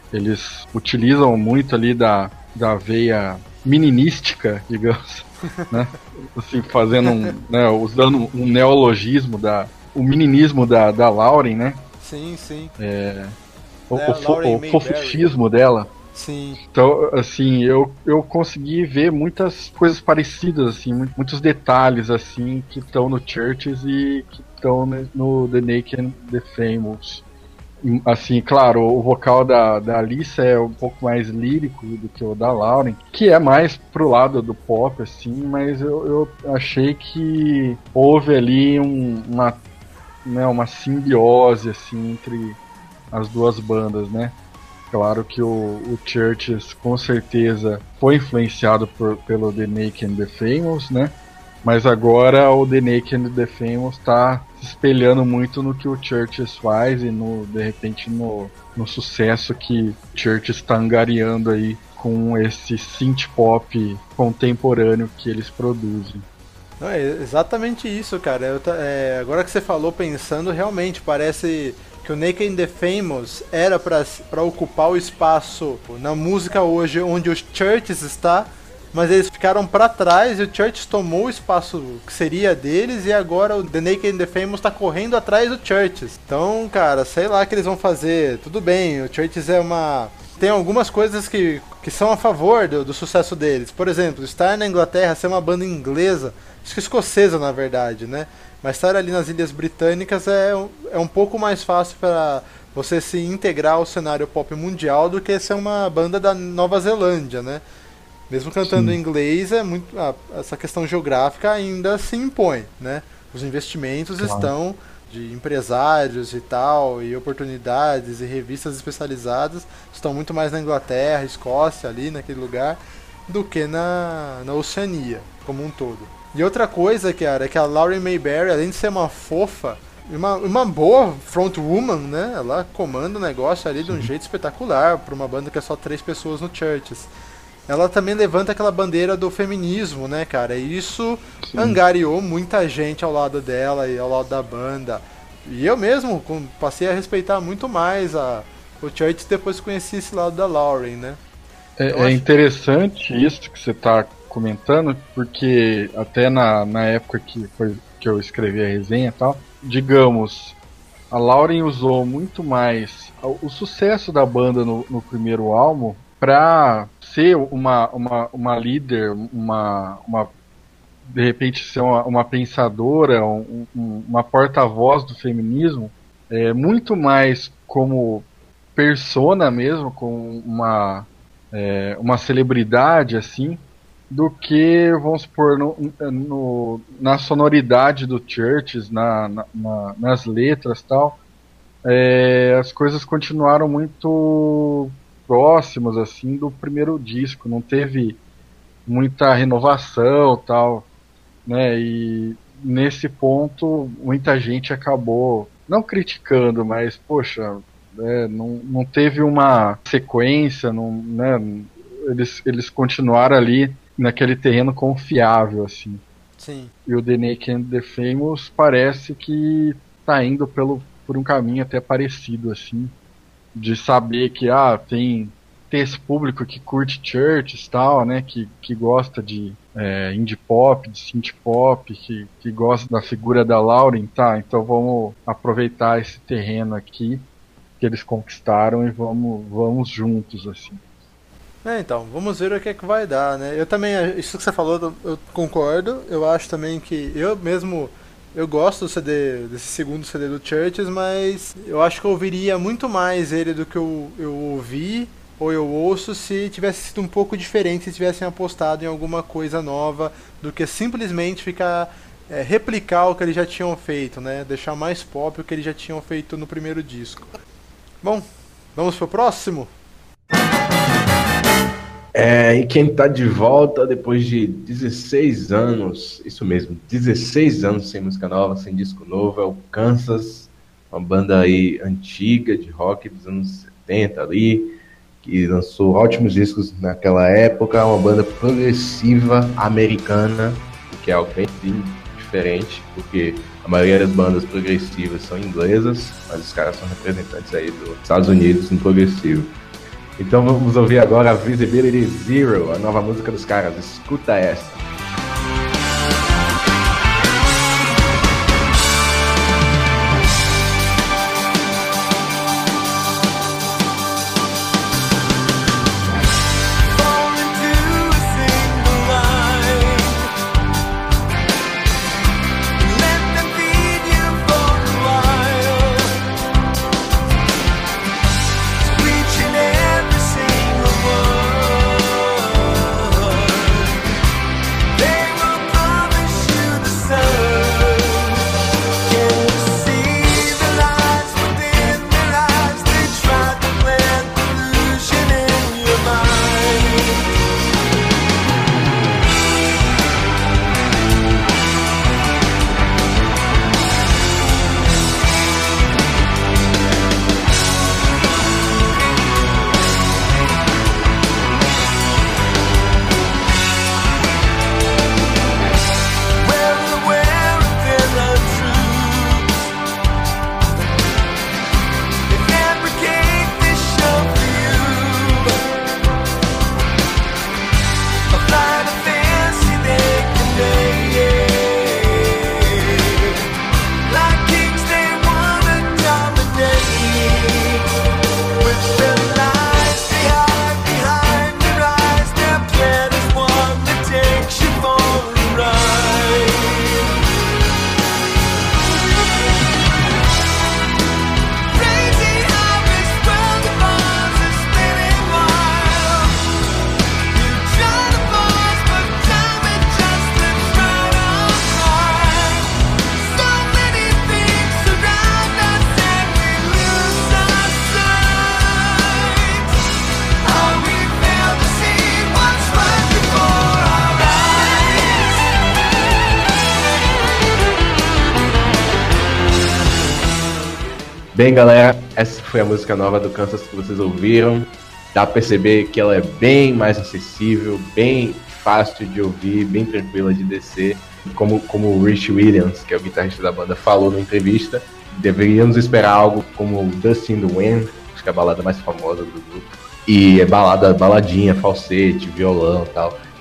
Eles utilizam muito ali da, da veia meninística, digamos, né? Assim, fazendo um, né, usando um neologismo da, o meninismo da, da Lauren, né? Sim, sim. É, o, É, o, fo, Lauren o Mayberry. fofismo dela. Sim. Então, assim, eu, eu consegui ver muitas coisas parecidas, assim, mu- muitos detalhes, assim, que estão no Churches e que estão no The Naked and the Famous. Hum, Assim, claro, o vocal da, da Alissa é um pouco mais lírico do que o da Lauren, que é mais pro lado do pop, assim, mas eu, eu achei que houve ali um, uma, né, uma simbiose, assim, entre as duas bandas, né? Claro que o, o Churches com certeza foi influenciado por, pelo The Naked and the Famous, né? Mas agora o The Naked and the Famous está se espelhando muito no que o Churches faz e no, de repente no, no sucesso que o Churches está angariando aí com esse synth pop contemporâneo que eles produzem. Não, é exatamente isso, cara. Eu ta- é, agora que você falou, pensando, realmente parece que o Naked and the Famous era para ocupar o espaço na música hoje onde os Churches está, mas eles ficaram para trás e o Churches tomou o espaço que seria deles e agora o The Naked and the Famous está correndo atrás do Churches. Então, cara, sei lá o que eles vão fazer. Tudo bem, o Churches é uma... tem algumas coisas que, que são a favor do, do sucesso deles. Por exemplo, estar na Inglaterra, ser uma banda inglesa, acho que escocesa na verdade, né? Mas estar ali nas Ilhas Britânicas é, um- é um pouco mais fácil para você se integrar ao cenário pop mundial do que ser uma banda da Nova Zelândia, né? Mesmo cantando Sim. em inglês, é muito, ah, essa questão geográfica ainda se impõe, né? Os investimentos Claro. estão de empresários e tal, e oportunidades e revistas especializadas estão muito mais na Inglaterra, Escócia, ali naquele lugar, do que na, na Oceania como um todo. E outra coisa, cara, é que a Lauren Mayberry, além de ser uma fofa, uma, uma boa frontwoman, né? Ela comanda o negócio ali de um jeito espetacular para uma banda que é só três pessoas no Churches. Ela também levanta aquela bandeira do feminismo, né, cara? E isso Sim. angariou muita gente ao lado dela e ao lado da banda. E eu mesmo com- passei a respeitar muito mais a, o Church depois que conheci esse lado da Lauren, né? É, Eu é acho- interessante isso que você está comentando, porque até na, na época que, foi, que eu escrevi a resenha e tal, digamos, a Lauren usou muito mais o, o sucesso da banda no, no primeiro álbum pra ser uma, uma, uma líder, uma, uma, de repente ser uma, uma pensadora, um, um, uma porta-voz do feminismo, é, muito mais como persona mesmo, com uma, é, uma celebridade assim, do que, vamos supor, no, no, na sonoridade do Churches, na, na, na, nas letras e tal. É, as coisas continuaram muito próximas assim do primeiro disco, não teve muita renovação tal, né? E nesse ponto muita gente acabou não criticando, mas poxa, é, não, não teve uma sequência, não, né? eles, eles continuaram ali naquele terreno confiável assim. Sim. E o The Naked and the Famous parece que tá indo pelo, por um caminho até parecido assim, de saber que ah, tem, tem esse público que curte Churches e tal, né, que, que gosta de é, indie pop, de synth pop, que, que gosta da figura da Lauren, tá, então vamos aproveitar esse terreno aqui que eles conquistaram e vamos, vamos juntos, assim. É, então, vamos ver o que é que vai dar, né, eu também, isso que você falou, eu concordo, eu acho também que, eu mesmo... Eu gosto do C D, desse segundo C D do Churches, mas eu acho que eu ouviria muito mais ele do que eu, eu ouvi ou eu ouço se tivesse sido um pouco diferente, se tivessem apostado em alguma coisa nova do que simplesmente ficar é, replicar o que eles já tinham feito, né? Deixar mais pop o que eles já tinham feito no primeiro disco. Bom, vamos pro próximo? É, e quem tá de volta depois de dezesseis anos, isso mesmo, dezesseis anos sem música nova, sem disco novo, é o Kansas, uma banda aí antiga de rock dos anos setenta ali, que lançou ótimos discos naquela época, uma banda progressiva americana, que é algo bem, bem diferente, porque a maioria das bandas progressivas são inglesas, mas os caras são representantes aí dos Estados Unidos no progressivo. Então vamos ouvir agora a Visibility Zero, a nova música dos caras. Escuta essa. Bem, galera, essa foi a música nova do Kansas que vocês ouviram. Dá pra perceber que ela é bem mais acessível, bem fácil de ouvir, bem tranquila de descer. Como, como o Rich Williams, que é o guitarrista da banda, falou na entrevista, deveríamos esperar algo como Dust in the Wind, acho que é a balada mais famosa do grupo. E é balada, baladinha, falsete, violão e tal.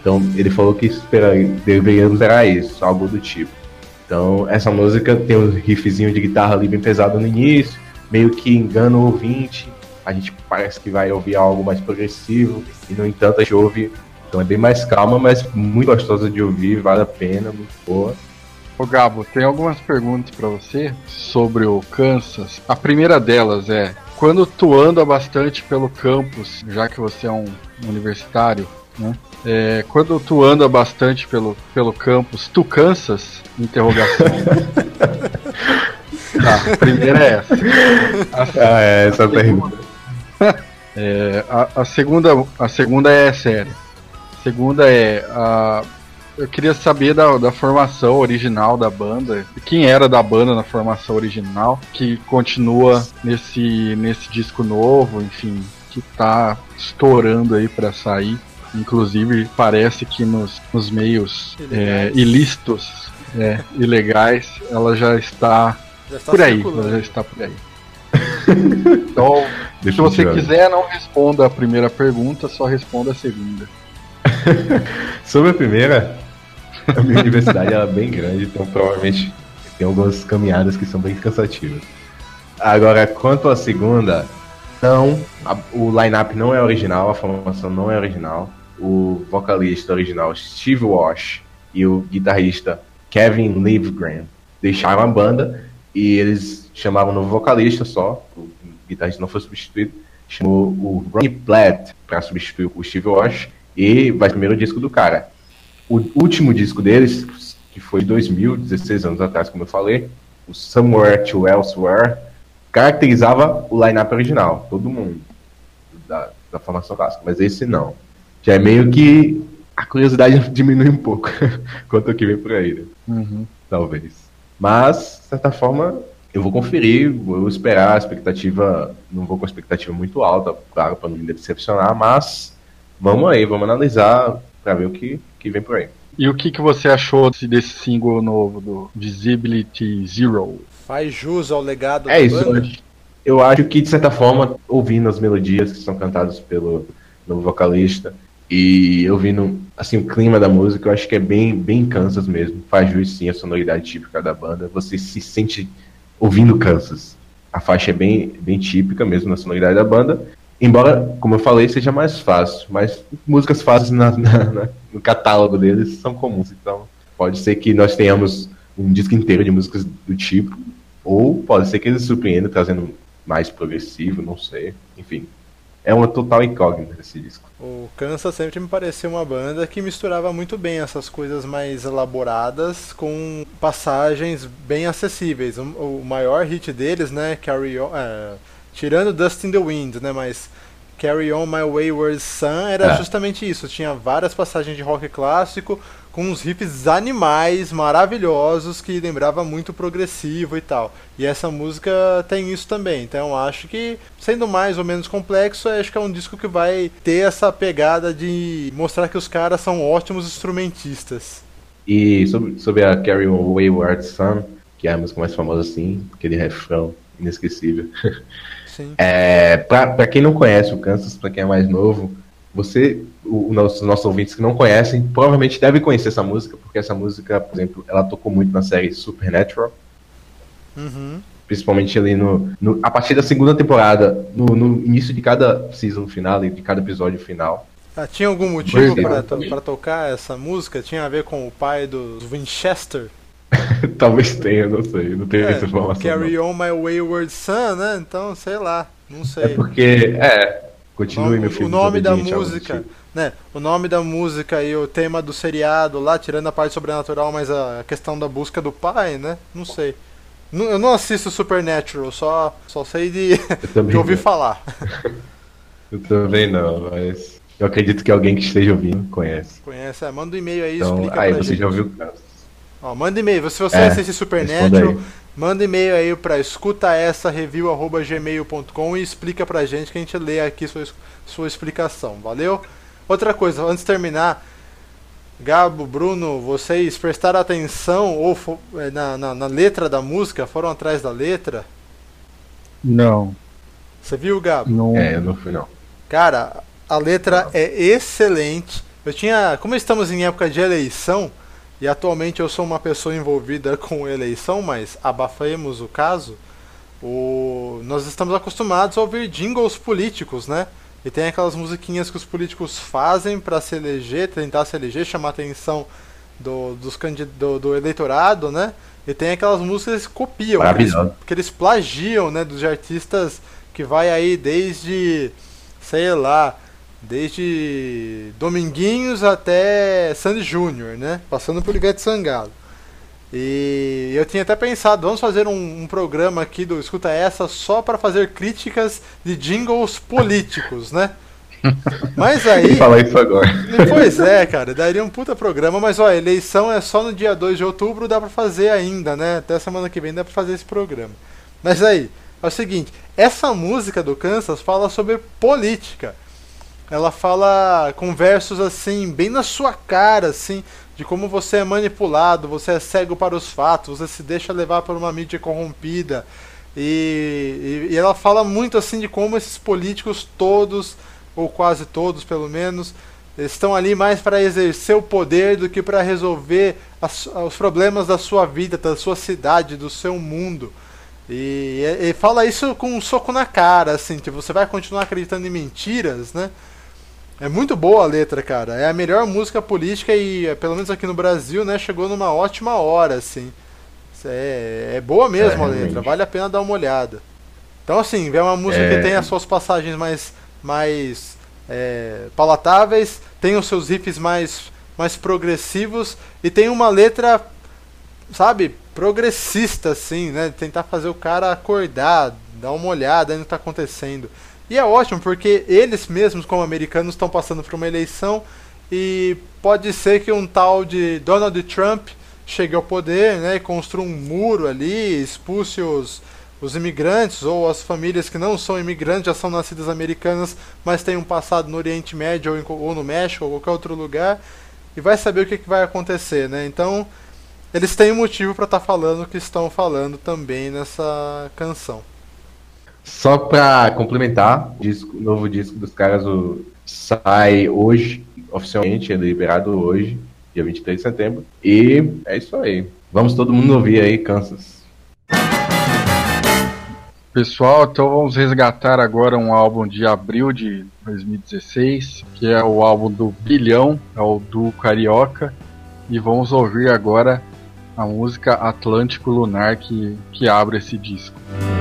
Então ele falou que espera, deveríamos era isso, algo do tipo. Então essa música tem um riffzinho de guitarra ali bem pesado no início, meio que engana o ouvinte, a gente parece que vai ouvir algo mais progressivo, e no entanto a gente ouve, então é bem mais calma, mas muito gostosa de ouvir, vale a pena, muito boa. Ô Gabo, tem algumas perguntas pra você sobre o Kansas. A primeira delas é, quando tu anda bastante pelo campus, já que você é um universitário, né? É, quando tu anda bastante pelo, pelo campus, tu cansas? Interrogação. Tá, a primeira é essa. A, ah, é essa a pergunta. É, a, a, segunda, a segunda é séria. A segunda é... A, eu queria saber da, da formação original da banda. Quem era da banda na formação original, que continua nesse, nesse disco novo, enfim, que tá estourando aí pra sair. Inclusive, parece que nos, nos meios é, ilícitos, é, ilegais, ela já está, já está por aí. Ela já está por aí. Então, se você quiser, não responda a primeira pergunta, só responda a segunda. Sobre a primeira, a minha universidade ela é bem grande, então provavelmente tem algumas caminhadas que são bem cansativas. Agora, quanto à segunda, não, a, o line-up não é original, a formação não é original. O vocalista original Steve Walsh e o guitarrista Kevin Livgren deixaram a banda e eles chamaram um novo vocalista só, o guitarrista não foi substituído, chamou o Ronnie Platt para substituir o Steve Walsh e vai ser o primeiro disco do cara. O último disco deles, que foi de dois mil, dezesseis anos atrás, como eu falei, o Somewhere to Elsewhere, caracterizava o line-up original, todo mundo da, da formação clássica, mas esse não. Já é meio que a curiosidade diminui um pouco quanto ao que vem por aí, né? Uhum. Talvez. Mas, de certa forma, eu vou conferir, vou esperar a expectativa, não vou com a expectativa muito alta, claro, para não me decepcionar, mas vamos aí, vamos analisar para ver o que, que vem por aí. E o que, que você achou desse, desse single novo, do Visibility Zero? Faz jus ao legado é da isso, banda? Eu acho que, de certa forma, ouvindo as melodias que são cantadas pelo novo vocalista, e ouvindo, assim, o clima da música, eu acho que é bem, bem Kansas mesmo. Faz jus, sim, a sonoridade típica da banda. Você se sente ouvindo Kansas. A faixa é bem, bem típica mesmo na sonoridade da banda. Embora, como eu falei, seja mais fácil. Mas músicas fáceis na, na, na, no catálogo deles são comuns. Então, pode ser que nós tenhamos um disco inteiro de músicas do tipo. Ou pode ser que eles surpreendam trazendo mais progressivo, não sei. Enfim. É uma total incógnita esse disco. O Kansas sempre me pareceu uma banda que misturava muito bem essas coisas mais elaboradas com passagens bem acessíveis. O, o maior hit deles, né, Carry On, é, tirando Dust in the Wind, né, mas Carry On My Wayward Son era é. justamente isso. Tinha várias passagens de rock clássico com uns riffs animais maravilhosos que lembrava muito progressivo e tal. E essa música tem isso também. Então eu acho que, sendo mais ou menos complexo, acho que é um disco que vai ter essa pegada de mostrar que os caras são ótimos instrumentistas. E sobre, sobre a Carry On Wayward Son, que é a música mais famosa assim, aquele refrão inesquecível. Sim. É, pra, pra quem não conhece o Kansas, pra quem é mais novo, você, os nossos, nossos ouvintes que não conhecem, provavelmente devem conhecer essa música, porque essa música, por exemplo, ela tocou muito na série Supernatural. Uhum. Principalmente ali no, no... a partir da segunda temporada, no, no início de cada season final e de cada episódio final. Ah, tinha algum motivo pra, to pra tocar essa música? Tinha a ver com o pai dos Winchester? Talvez tenha, não sei, não tenho é, essa informação. Carry não. On My Wayward Son, né? Então, sei lá, não sei. É porque, é, continue, meu filho. O nome da música, né? O nome da música e o tema do seriado lá, tirando a parte sobrenatural, mas a questão da busca do pai, né? Não sei. Eu não assisto Supernatural, só, só sei de, de ouvir não. falar. Eu também não, mas eu acredito que alguém que esteja ouvindo conhece. Conhece, é, manda um e-mail aí e então, explica aí, pra você gente. já ouviu o caso. Ó, manda e-mail, se você é, assiste Supernatural, manda e-mail aí pra escuta essa review arroba gmail ponto com e explica pra gente que a gente lê aqui sua, sua explicação, valeu? Outra coisa, antes de terminar, Gabo, Bruno, vocês prestaram atenção ou na, na, na letra da música? Foram atrás da letra? Não. Você viu, Gabo? Não. É, eu não fui não. Cara, a letra não. é excelente, Eu tinha, como estamos em época de eleição, e atualmente eu sou uma pessoa envolvida com eleição, mas abafemos o caso, o, nós estamos acostumados a ouvir jingles políticos, né? E tem aquelas musiquinhas que os políticos fazem para se eleger, tentar se eleger, chamar a atenção do, dos candid, do, do eleitorado, né? E tem aquelas músicas que copiam, que eles, que eles plagiam, né, dos artistas que vai aí desde, sei lá, desde Dominguinhos até Sandy Júnior, né? Passando por Ivete Sangalo. E eu tinha até pensado, vamos fazer um, um programa aqui do Escuta Essa só para fazer críticas de jingles políticos, né? Mas aí... falar isso agora. Pois é, cara, daria um puta programa, mas ó, a eleição é só no dia dois de outubro, dá pra fazer ainda, né? Até semana que vem dá pra fazer esse programa. Mas aí, é o seguinte, essa música do Kansas fala sobre política. Ela fala com versos assim, bem na sua cara, assim, de como você é manipulado, você é cego para os fatos, você se deixa levar por uma mídia corrompida. E, e, e ela fala muito assim de como esses políticos todos, ou quase todos pelo menos, estão ali mais para exercer o poder do que para resolver as, os problemas da sua vida, da sua cidade, do seu mundo. E, e, e fala isso com um soco na cara, assim, tipo, você vai continuar acreditando em mentiras, né? É muito boa a letra, cara. É a melhor música política e, pelo menos aqui no Brasil, né, chegou numa ótima hora, assim. É, é boa mesmo é, a letra, vale a pena dar uma olhada. Então, assim, é uma música é... que tem as suas passagens mais, mais é, palatáveis, tem os seus riffs mais, mais progressivos e tem uma letra, sabe, progressista, assim, né? Tentar fazer o cara acordar, dar uma olhada no que está acontecendo. E é ótimo, porque eles mesmos, como americanos, estão passando por uma eleição e pode ser que um tal de Donald Trump chegue ao poder, né, e construa um muro ali, expulse os, os imigrantes ou as famílias que não são imigrantes, já são nascidas americanas, mas têm um passado no Oriente Médio ou, em, ou no México ou qualquer outro lugar, e vai saber o que, que vai acontecer, né? Então, eles têm um motivo para estar tá falando o que estão falando também nessa canção. Só pra complementar, o disco, novo disco dos caras o, sai hoje, oficialmente, é liberado hoje, dia vinte e três de setembro. E é isso aí. Vamos todo mundo ouvir aí, Kansas. Pessoal, então vamos resgatar agora um álbum de abril de dois mil e dezesseis, que é o álbum do Bilhão, é o duo carioca. E vamos ouvir agora a música Atlântico Lunar que, que abre esse disco.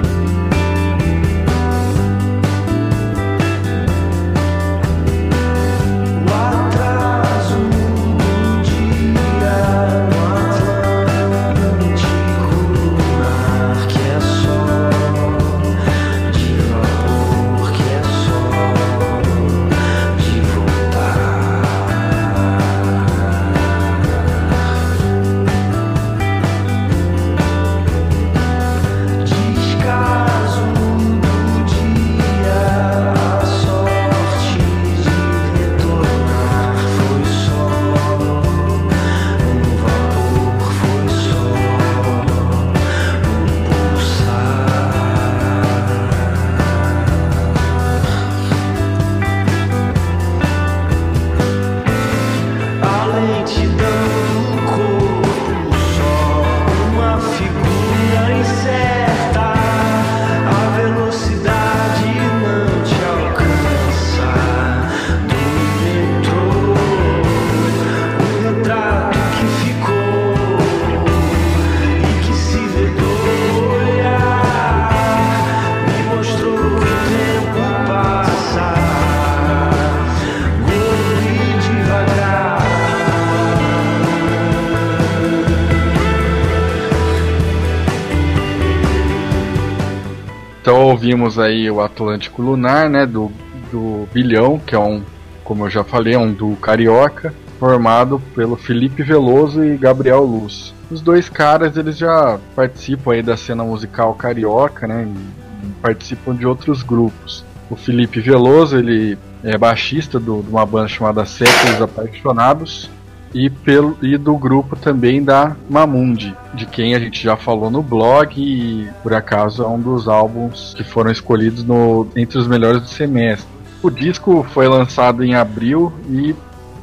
Então ouvimos aí o Atlântico Lunar, né, do, do Bilhão, que é um, como eu já falei, é um duo carioca, formado pelo Felipe Veloso e Gabriel Luz. Os dois caras, eles já participam aí da cena musical carioca, né, e, e participam de outros grupos. O Felipe Veloso, ele é baixista do, de uma banda chamada Séculos Apaixonados, e, pelo, e do grupo também da Mamundi, de quem a gente já falou no blog e por acaso é um dos álbuns que foram escolhidos no, entre os melhores do semestre. O disco foi lançado em abril e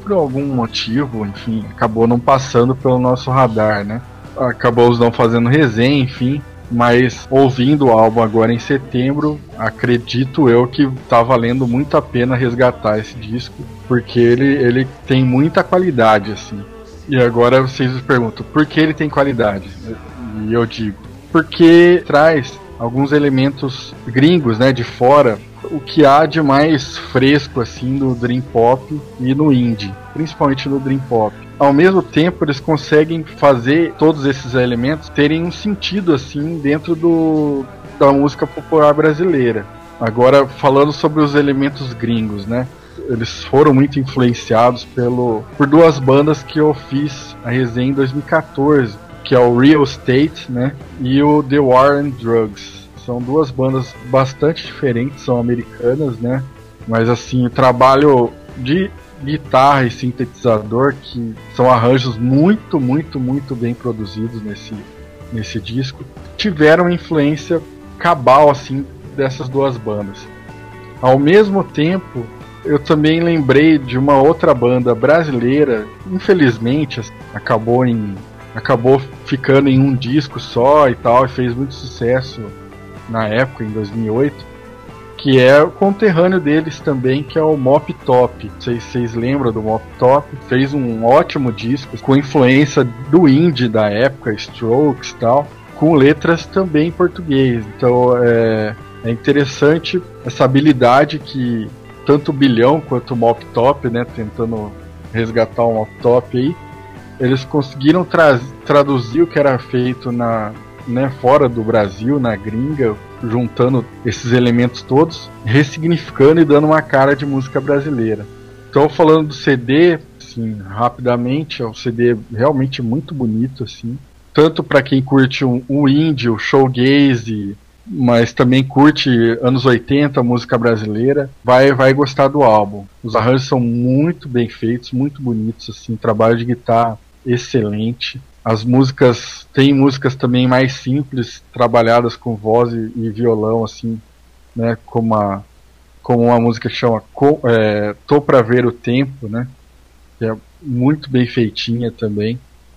por algum motivo, enfim, acabou não passando pelo nosso radar, né? Acabamos não fazendo resenha, enfim, mas ouvindo o álbum agora em setembro, acredito eu que tá valendo muito a pena resgatar esse disco, porque ele, ele tem muita qualidade, assim. E agora vocês me perguntam, por que ele tem qualidade? E eu digo, porque traz alguns elementos gringos, né, de fora, o que há de mais fresco, assim, no Dream Pop e no Indie, principalmente no Dream Pop. Ao mesmo tempo, eles conseguem fazer todos esses elementos terem um sentido, assim, dentro do, da música popular brasileira. Agora, falando sobre os elementos gringos, né, eles foram muito influenciados pelo, por duas bandas que eu fiz a resenha em dois mil e catorze, que é o Real Estate, né, e o The War on Drugs. São duas bandas bastante diferentes, são americanas, né, mas assim, o trabalho de guitarra e sintetizador, que são arranjos muito, muito, muito bem produzidos nesse, nesse disco, tiveram influência cabal, assim, dessas duas bandas. Ao mesmo tempo, eu também lembrei de uma outra banda brasileira, infelizmente acabou em acabou ficando em um disco só e tal, e fez muito sucesso na época, em dois mil e oito, que é o conterrâneo deles também, que é o Mop Top. Não sei se vocês lembram do Mop Top, fez um ótimo disco com influência do indie da época, Strokes e tal, com letras também em português. Então é, é interessante essa habilidade que tanto o Bilhão quanto o Mop Top, né, tentando resgatar o Mop Top aí, eles conseguiram tra- traduzir o que era feito na, né, fora do Brasil, na gringa, juntando esses elementos todos, ressignificando e dando uma cara de música brasileira. Então, falando do C D, assim, rapidamente, é um C D realmente muito bonito, assim, tanto para quem curte um, um indie, o showgaze, mas também curte anos oitenta, música brasileira, vai, vai gostar do álbum. Os arranjos são muito bem feitos, muito bonitos, assim, trabalho de guitarra excelente. As músicas, tem músicas também mais simples, trabalhadas com voz e, e violão, assim, né, como, a, como uma música que chama é, Tô Pra Ver o Tempo, né, que é muito bem feitinha também.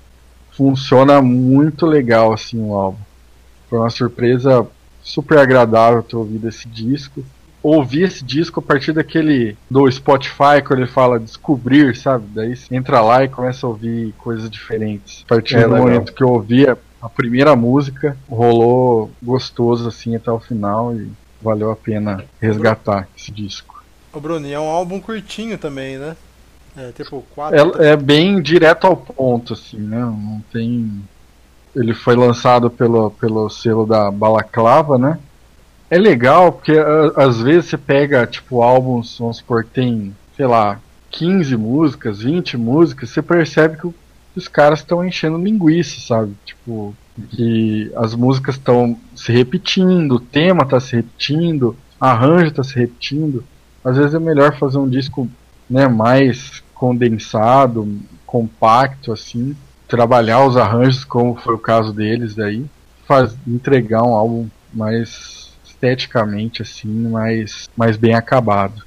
Funciona muito legal, assim, o álbum. Foi uma surpresa super agradável ter ouvido esse disco. Ouvi esse disco a partir daquele do Spotify, quando ele fala descobrir, sabe? Daí você entra lá e começa a ouvir coisas diferentes. A partir é, do legal. Momento que eu ouvi a, a primeira música, rolou gostoso assim até o final e valeu a pena resgatar esse disco. Ô Bruno, e é um álbum curtinho também, né? É tipo quatro... É, é bem direto ao ponto, assim, né? Não tem... Ele foi lançado pelo, pelo selo da Balaclava, né? É legal, porque às vezes você pega, tipo, álbuns, vamos supor, que tem, sei lá, quinze músicas, vinte músicas, você percebe que os caras estão enchendo linguiça, sabe? Tipo, que as músicas estão se repetindo, o tema está se repetindo, arranjo está se repetindo. Às vezes é melhor fazer um disco, né, mais condensado, compacto, assim, trabalhar os arranjos, como foi o caso deles daí, faz, entregar um álbum mais esteticamente assim, mais, mais bem acabado.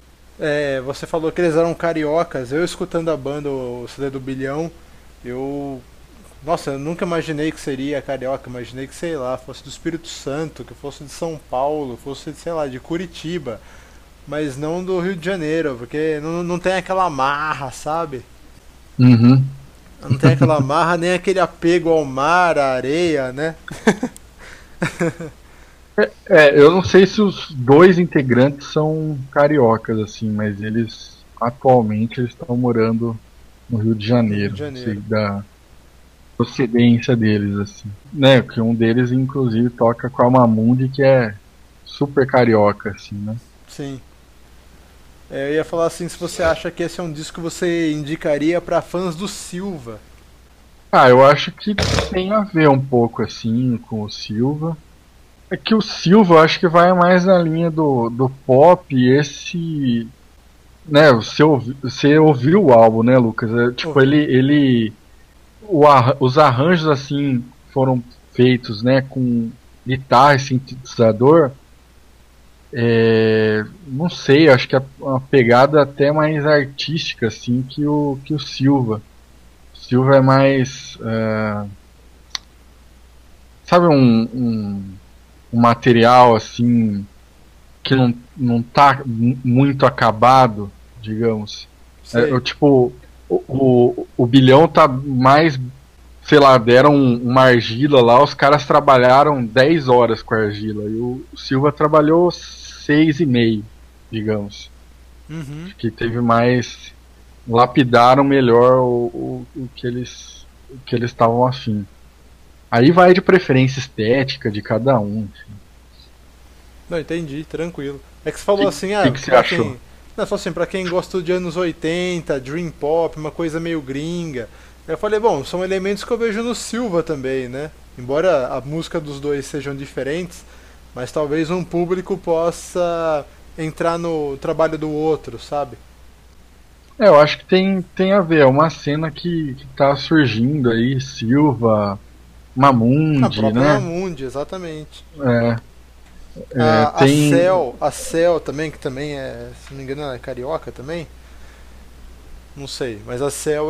É, você falou que eles eram cariocas. Eu escutando a banda, o C D do Bilhão, eu... Nossa, eu nunca imaginei que seria carioca. Imaginei que, sei lá, fosse do Espírito Santo, que fosse de São Paulo, fosse, sei lá, de Curitiba, mas não do Rio de Janeiro, porque não, não tem aquela marra, sabe? Uhum. Não tem aquela marra, nem aquele apego ao mar, à areia, né? É, é, eu não sei se os dois integrantes são cariocas, assim, mas eles atualmente eles estão morando no Rio de Janeiro, Rio de Janeiro. Sei, da procedência deles, assim, né? Que um deles inclusive toca com a Mamundi, que é super carioca, assim, né? Sim. É, eu ia falar assim, se você acha que esse é um disco que você indicaria para fãs do Silva. Ah, eu acho que tem a ver um pouco assim com o Silva. É que o Silva eu acho que vai mais na linha do, do pop, e esse, né, você, ouvi, você ouviu o álbum, né, Lucas? É, tipo, ele, ele o ar, os arranjos assim foram feitos, né, com guitarra e sintetizador, é, não sei, acho que é uma pegada até mais artística assim que o, que o Silva. O Silva é mais... É, sabe um, um, um material assim que não, não tá muito acabado, digamos. É, eu, tipo, o, o, o Bilhão tá mais, sei lá, deram uma argila lá, os caras trabalharam dez horas com a argila, e o, o Silva trabalhou seis e meio, digamos. Uhum. Acho que teve mais... lapidaram melhor o, o, o que eles o que eles estavam afim. Aí vai de preferência estética de cada um. Não, entendi, tranquilo. É que você falou que, assim, ah, que, que você pra achou? quem... Não, só assim, pra quem gosta de anos oitenta, Dream Pop, uma coisa meio gringa. Eu falei, bom, são elementos que eu vejo no Silva também, né? Embora a música dos dois sejam diferentes, mas talvez um público possa entrar no trabalho do outro, sabe? É, eu acho que tem, tem a ver, é uma cena que, que tá surgindo aí, Silva, Mamundi, A própria né? Mamundi, exatamente. É, é, a, tem... a Cell, a Cell também, que também é, se não me engano, ela é carioca também. Não sei, mas a Cell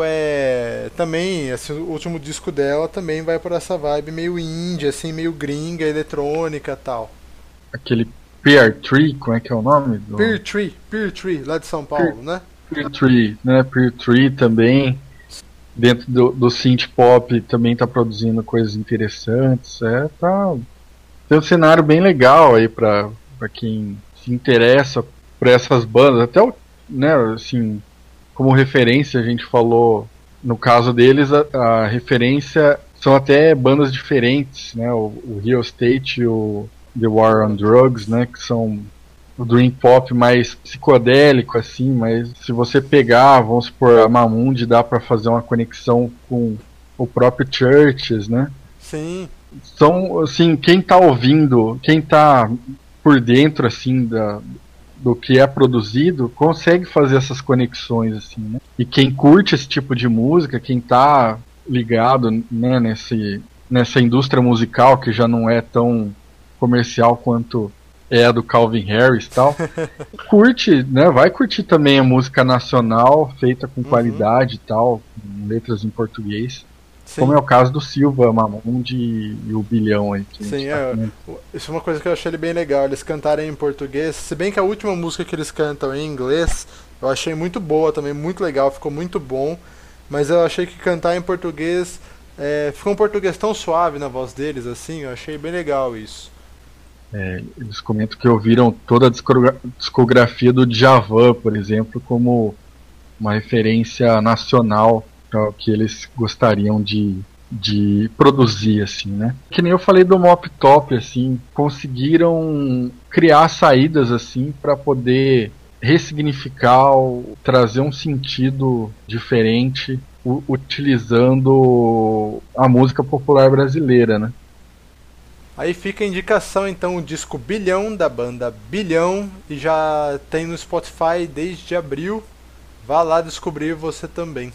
é também, assim, o último disco dela também vai por essa vibe meio indie, assim, meio gringa, eletrônica e tal. Aquele Pear Tree, como é que é o nome? Do... Pear Tree, Pear Tree, lá de São Paulo, Pear, né? Pear Tree, né? Pear Tree também, dentro do, do synth pop, também tá produzindo coisas interessantes. É, tá... Tem um cenário bem legal aí pra, pra quem se interessa por essas bandas. Até o, né, assim, como referência a gente falou, no caso deles, a, a referência são até bandas diferentes, né? O, o Real Estate e o The War on Drugs, né? Que são o dream pop mais psicodélico, assim, mas se você pegar, vamos supor, a Mamundi, dá pra fazer uma conexão com o próprio Churches, né? Sim. São, assim, quem tá ouvindo, quem tá por dentro, assim, da, do que é produzido, consegue fazer essas conexões, assim, né? E quem curte esse tipo de música, quem tá ligado, né, nesse, nessa indústria musical que já não é tão comercial quanto é a do Calvin Harris e tal, curte, né, vai curtir também a música nacional, feita com qualidade e tal, com letras em português. Sim. Como é o caso do Silva, Mamundi e o Bilhão aí. Sim, é, tá isso é uma coisa que eu achei bem legal, eles cantarem em português, se bem que a última música que eles cantam em inglês, eu achei muito boa também, muito legal, ficou muito bom, mas eu achei que cantar em português, é, ficou um português tão suave na voz deles, assim, eu achei bem legal isso. É, eles comentam que ouviram toda a discografia do Djavan, por exemplo, como uma referência nacional ao que eles gostariam de, de produzir, assim, né? Que nem eu falei do Mop Top, assim, conseguiram criar saídas, assim, para poder ressignificar, trazer um sentido diferente, u- utilizando a música popular brasileira, né? Aí fica a indicação, então, o disco Bilhão, da banda Bilhão, e já tem no Spotify desde abril. Vá lá descobrir você também.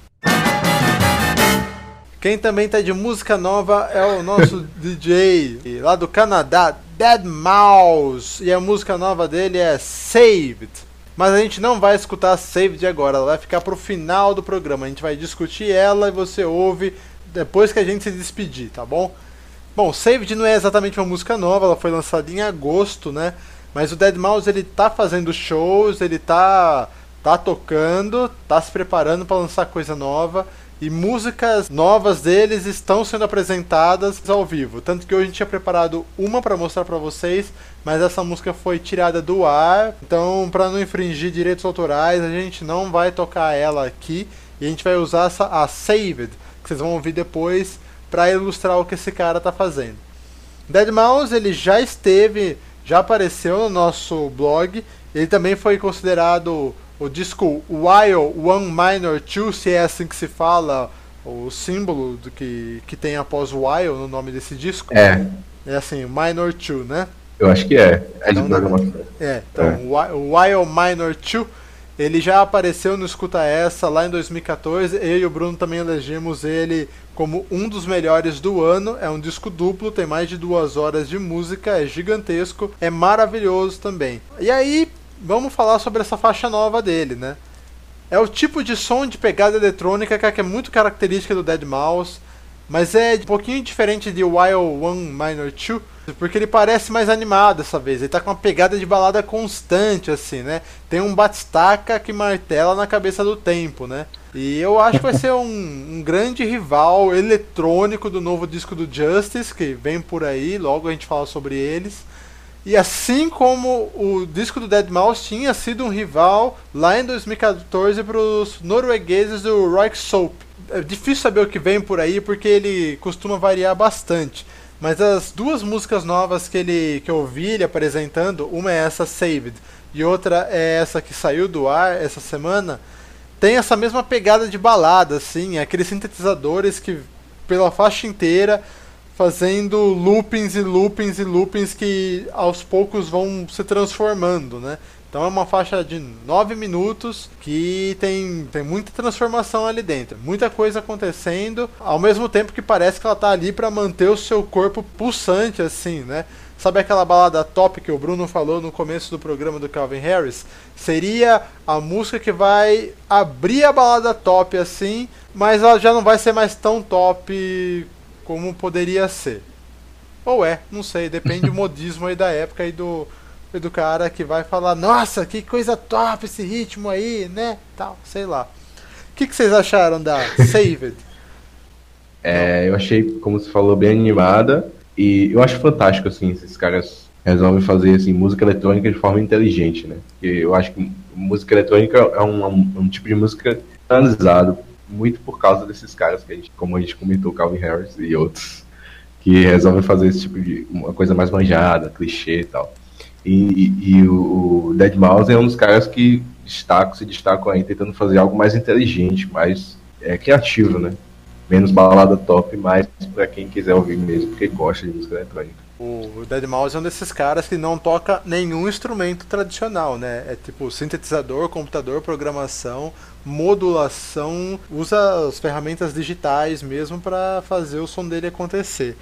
Quem também tá de música nova é o nosso D J lá do Canadá, deadmau5, e a música nova dele é Saved. Mas a gente não vai escutar Saved agora, ela vai ficar pro final do programa. A gente vai discutir ela e você ouve depois que a gente se despedir, tá bom? Bom, Saved não é exatamente uma música nova, ela foi lançada em agosto, né? Mas o deadmau5 ele tá fazendo shows, ele tá, tá tocando, tá se preparando para lançar coisa nova. E músicas novas deles estão sendo apresentadas ao vivo. Tanto que hoje a gente tinha preparado uma para mostrar para vocês, mas essa música foi tirada do ar. Então, para não infringir direitos autorais, a gente não vai tocar ela aqui. E a gente vai usar essa, a Saved, que vocês vão ouvir depois, para ilustrar o que esse cara tá fazendo. deadmau5, ele já esteve, já apareceu no nosso blog. Ele também foi considerado o disco While One Minor Two, se é assim que se fala, o símbolo do que, que tem após While no nome desse disco. É. É assim, Minor Two, né? Eu acho que é. É de Então, programação. É, então, o While Minor Two, Ele já apareceu no Escuta Essa lá em dois mil e quatorze. Eu e o Bruno também elegemos ele como um dos melhores do ano. É um disco duplo, tem mais de duas horas de música, é gigantesco, é maravilhoso também. E aí, vamos falar sobre essa faixa nova dele, né? É o tipo de som de pegada eletrônica que é muito característica do deadmau cinco, mas é um pouquinho diferente de While One Minor dois, porque ele parece mais animado dessa vez. Ele tá com uma pegada de balada constante, assim, né? Tem um batistaca que martela na cabeça do tempo, né? E eu acho que vai ser um, um grande rival eletrônico do novo disco do Justice, que vem por aí, logo a gente fala sobre eles. E assim como o disco do deadmau cinco tinha sido um rival lá em dois mil e quatorze para os noruegueses do Röyksopp. É difícil saber o que vem por aí porque ele costuma variar bastante. Mas as duas músicas novas que, ele, que eu vi ele apresentando, uma é essa Saved e outra é essa que saiu do ar essa semana, tem essa mesma pegada de balada, assim, aqueles sintetizadores que pela faixa inteira fazendo loopings e loopings e loopings que aos poucos vão se transformando, né? Então é uma faixa de nove minutos que tem, tem muita transformação ali dentro, muita coisa acontecendo, ao mesmo tempo que parece que ela tá ali para manter o seu corpo pulsante, assim, né? Sabe aquela balada top que o Bruno falou no começo do programa do Calvin Harris? Seria a música que vai abrir a balada top, assim, mas ela já não vai ser mais tão top como poderia ser. Ou é, não sei, depende do modismo aí da época e do, e do cara que vai falar, nossa, que coisa top esse ritmo aí, né? Tal, sei lá. O que, que vocês acharam da Saved? É, eu achei, como você falou, bem animada. E eu acho fantástico, assim, esses caras resolvem fazer, assim, música eletrônica de forma inteligente, né? Porque eu acho que música eletrônica é um, um, um tipo de música analisado muito por causa desses caras que a gente, como a gente comentou, Calvin Harris e outros, que resolvem fazer esse tipo de uma coisa mais manjada, clichê e tal. E, e, e o, o deadmau cinco é um dos caras que destacam, se destacam aí tentando fazer algo mais inteligente, mais é, criativo, né? Menos balada top, mais pra quem quiser ouvir mesmo, porque gosta de música eletrônica. O deadmau cinco é um desses caras que não toca nenhum instrumento tradicional, né? É tipo sintetizador, computador, programação, modulação, usa as ferramentas digitais mesmo para fazer o som dele acontecer.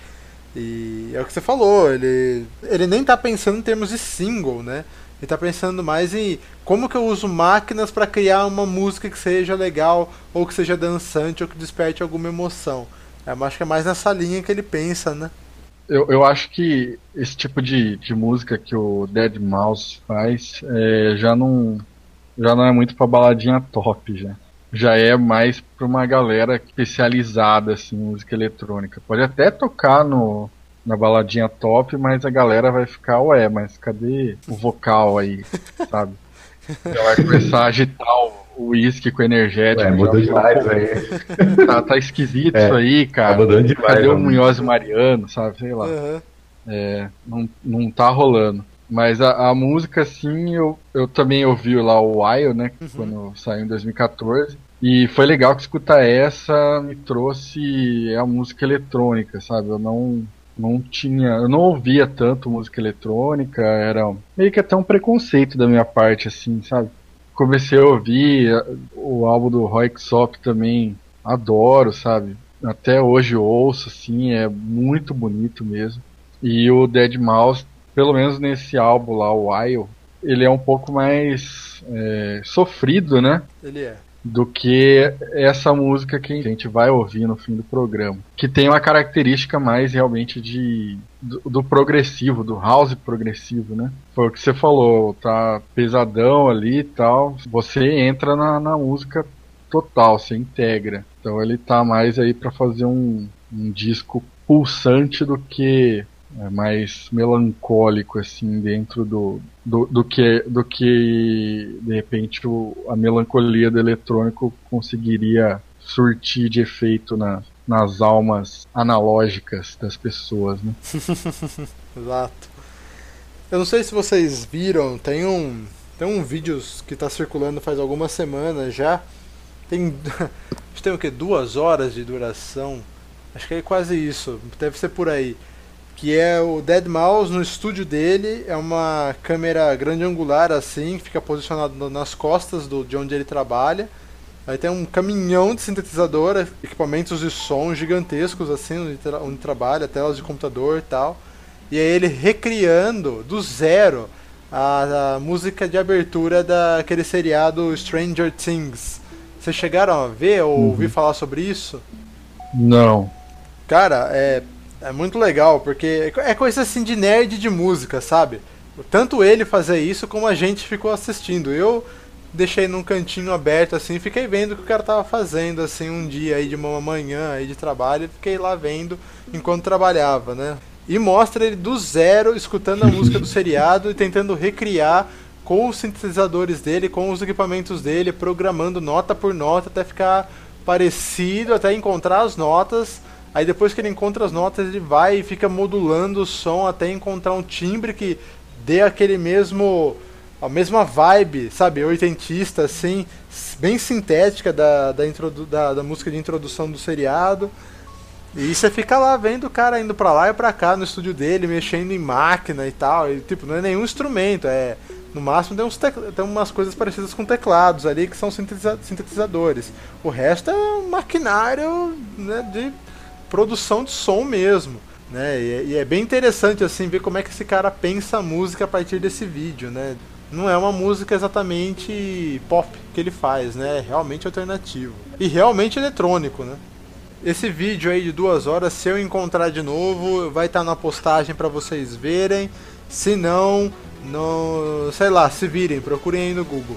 E é o que você falou, ele, ele nem tá pensando em termos de single, né? Ele tá pensando mais em como que eu uso máquinas para criar uma música que seja legal, ou que seja dançante, ou que desperte alguma emoção. Eu acho que é mais nessa linha que ele pensa, né? Eu, eu acho que esse tipo de, de música que o deadmau cinco faz é, já, não, já não é muito pra baladinha top, já. Já é mais pra uma galera especializada assim, em música eletrônica. Pode até tocar no, na baladinha top, mas a galera vai ficar, ué, mas cadê o vocal aí, sabe? Já vai começar a agitar o uísque com energético. Ué, mudou demais aí. Tá, tá esquisito é, isso aí, cara. Tá mudando demais. Cadê o Munhoz e Mariano, sabe? Sei lá. Uhum. É, não, não tá rolando. Mas a, a música, assim, eu, eu também ouvi lá o While, né? Uhum. Quando saiu em dois mil e quatorze. E foi legal que escutar essa me trouxe a música eletrônica, sabe? Eu não, não tinha. Eu não ouvia tanto música eletrônica, era meio que até um preconceito da minha parte, assim, sabe? Comecei a ouvir o álbum do Röyksopp também, adoro, sabe? Até hoje eu ouço, assim, é muito bonito mesmo. E o deadmau cinco, pelo menos nesse álbum lá, o While, ele é um pouco mais é, sofrido, né? Ele é. Do que essa música que a gente vai ouvir no fim do programa. Que tem uma característica mais realmente de do, do progressivo, do house progressivo, né? Foi o que você falou, tá pesadão ali e tal. Você entra na, na música total, você integra. Então ele tá mais aí pra fazer um, um disco pulsante do que é, mais melancólico, assim, dentro do, do, do, que, do que de repente o, a melancolia do eletrônico conseguiria surtir de efeito na, nas almas analógicas das pessoas, né? Exato. Eu não sei se vocês viram, tem um, tem um vídeo que está circulando faz algumas semanas já. Tem, tem o que? Duas horas de duração? Acho que é quase isso, deve ser por aí. que é o deadmau5 no estúdio dele. É uma câmera grande angular assim, que fica posicionado nas costas do, de onde ele trabalha. Aí tem um caminhão de sintetizador, equipamentos de som gigantescos assim, onde, tra onde trabalha, telas de computador e tal. E aí ele recriando do zero a, a música de abertura daquele seriado Stranger Things. Vocês chegaram a ver ou Uhum. ouvir falar sobre isso? Não. Cara, é, é muito legal, porque é coisa assim de nerd de música, sabe? Tanto ele fazer isso, como a gente ficou assistindo. Eu deixei num cantinho aberto assim, fiquei vendo o que o cara tava fazendo assim um dia aí de uma manhã aí de trabalho, fiquei lá vendo enquanto trabalhava, né? E mostra ele do zero, escutando a música do seriado e tentando recriar com os sintetizadores dele, com os equipamentos dele, programando nota por nota até ficar parecido, até encontrar as notas. Aí depois que ele encontra as notas, ele vai e fica modulando o som até encontrar um timbre que dê aquele mesmo... a mesma vibe, sabe, oitentista, assim, bem sintética da, da, introdu da, da música de introdução do seriado. E você fica lá vendo o cara indo pra lá e pra cá no estúdio dele, mexendo em máquina e tal. E, tipo, não é nenhum instrumento, é... no máximo tem, uns tem umas coisas parecidas com teclados ali, que são sintetiza sintetizadores. O resto é um maquinário, né, de produção de som mesmo. Né? E, e é bem interessante, assim, ver como é que esse cara pensa a música a partir desse vídeo, né? Não é uma música exatamente pop que ele faz, né? É realmente alternativo. E realmente eletrônico, né? Esse vídeo aí de duas horas, se eu encontrar de novo, vai estar na postagem para vocês verem. Se não, não, sei lá, se virem, procurem aí no Google.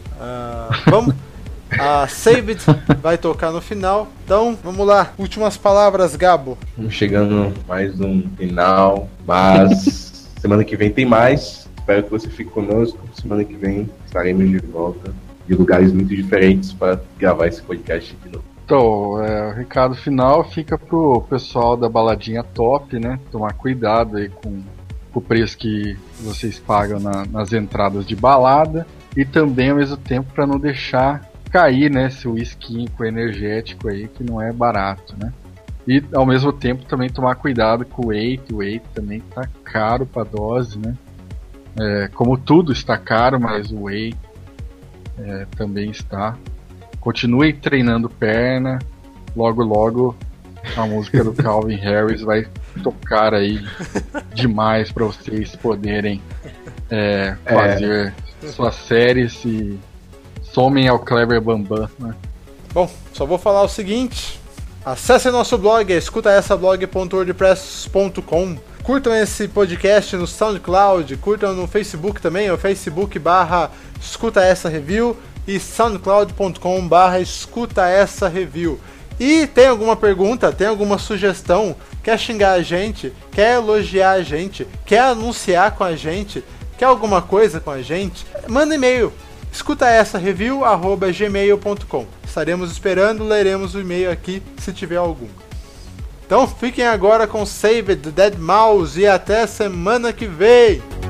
Uh, vamos... A Save It vai tocar no final. Então, vamos lá. Últimas palavras, Gabo. Vamos chegando mais um final, mas semana que vem tem mais. Espero que você fique conosco. Semana que vem estaremos de volta de lugares muito diferentes para gravar esse podcast de novo. Então, é, o recado final fica pro pessoal da baladinha top, né? Tomar cuidado aí com, com o preço que vocês pagam na, nas entradas de balada. E também, ao mesmo tempo, para não deixar cair, né? Esse whisky com energético aí, que não é barato, né? E, ao mesmo tempo, também tomar cuidado com o whey. O whey também tá caro pra dose, né? É, como tudo está caro, mas o whey é, também está. Continue treinando perna. Logo, logo a música do Calvin Harris vai tocar aí demais para vocês poderem é, fazer é. suas séries e somem ao Clever Bambam, né? Bom, só vou falar o seguinte: acessem nosso blog, escuta essa blog ponto wordpress ponto com. Curtam esse podcast no SoundCloud, curtam no Facebook também, é o Facebook barra escuta essa review e soundcloud ponto com barra escuta essa review. E tem alguma pergunta, tem alguma sugestão, quer xingar a gente, quer elogiar a gente, quer anunciar com a gente, quer alguma coisa com a gente, manda e-mail, escuta essa review arroba gmail ponto com. Estaremos esperando, leremos o e-mail aqui se tiver algum. Então fiquem agora com Save It, deadmau5 e até semana que vem!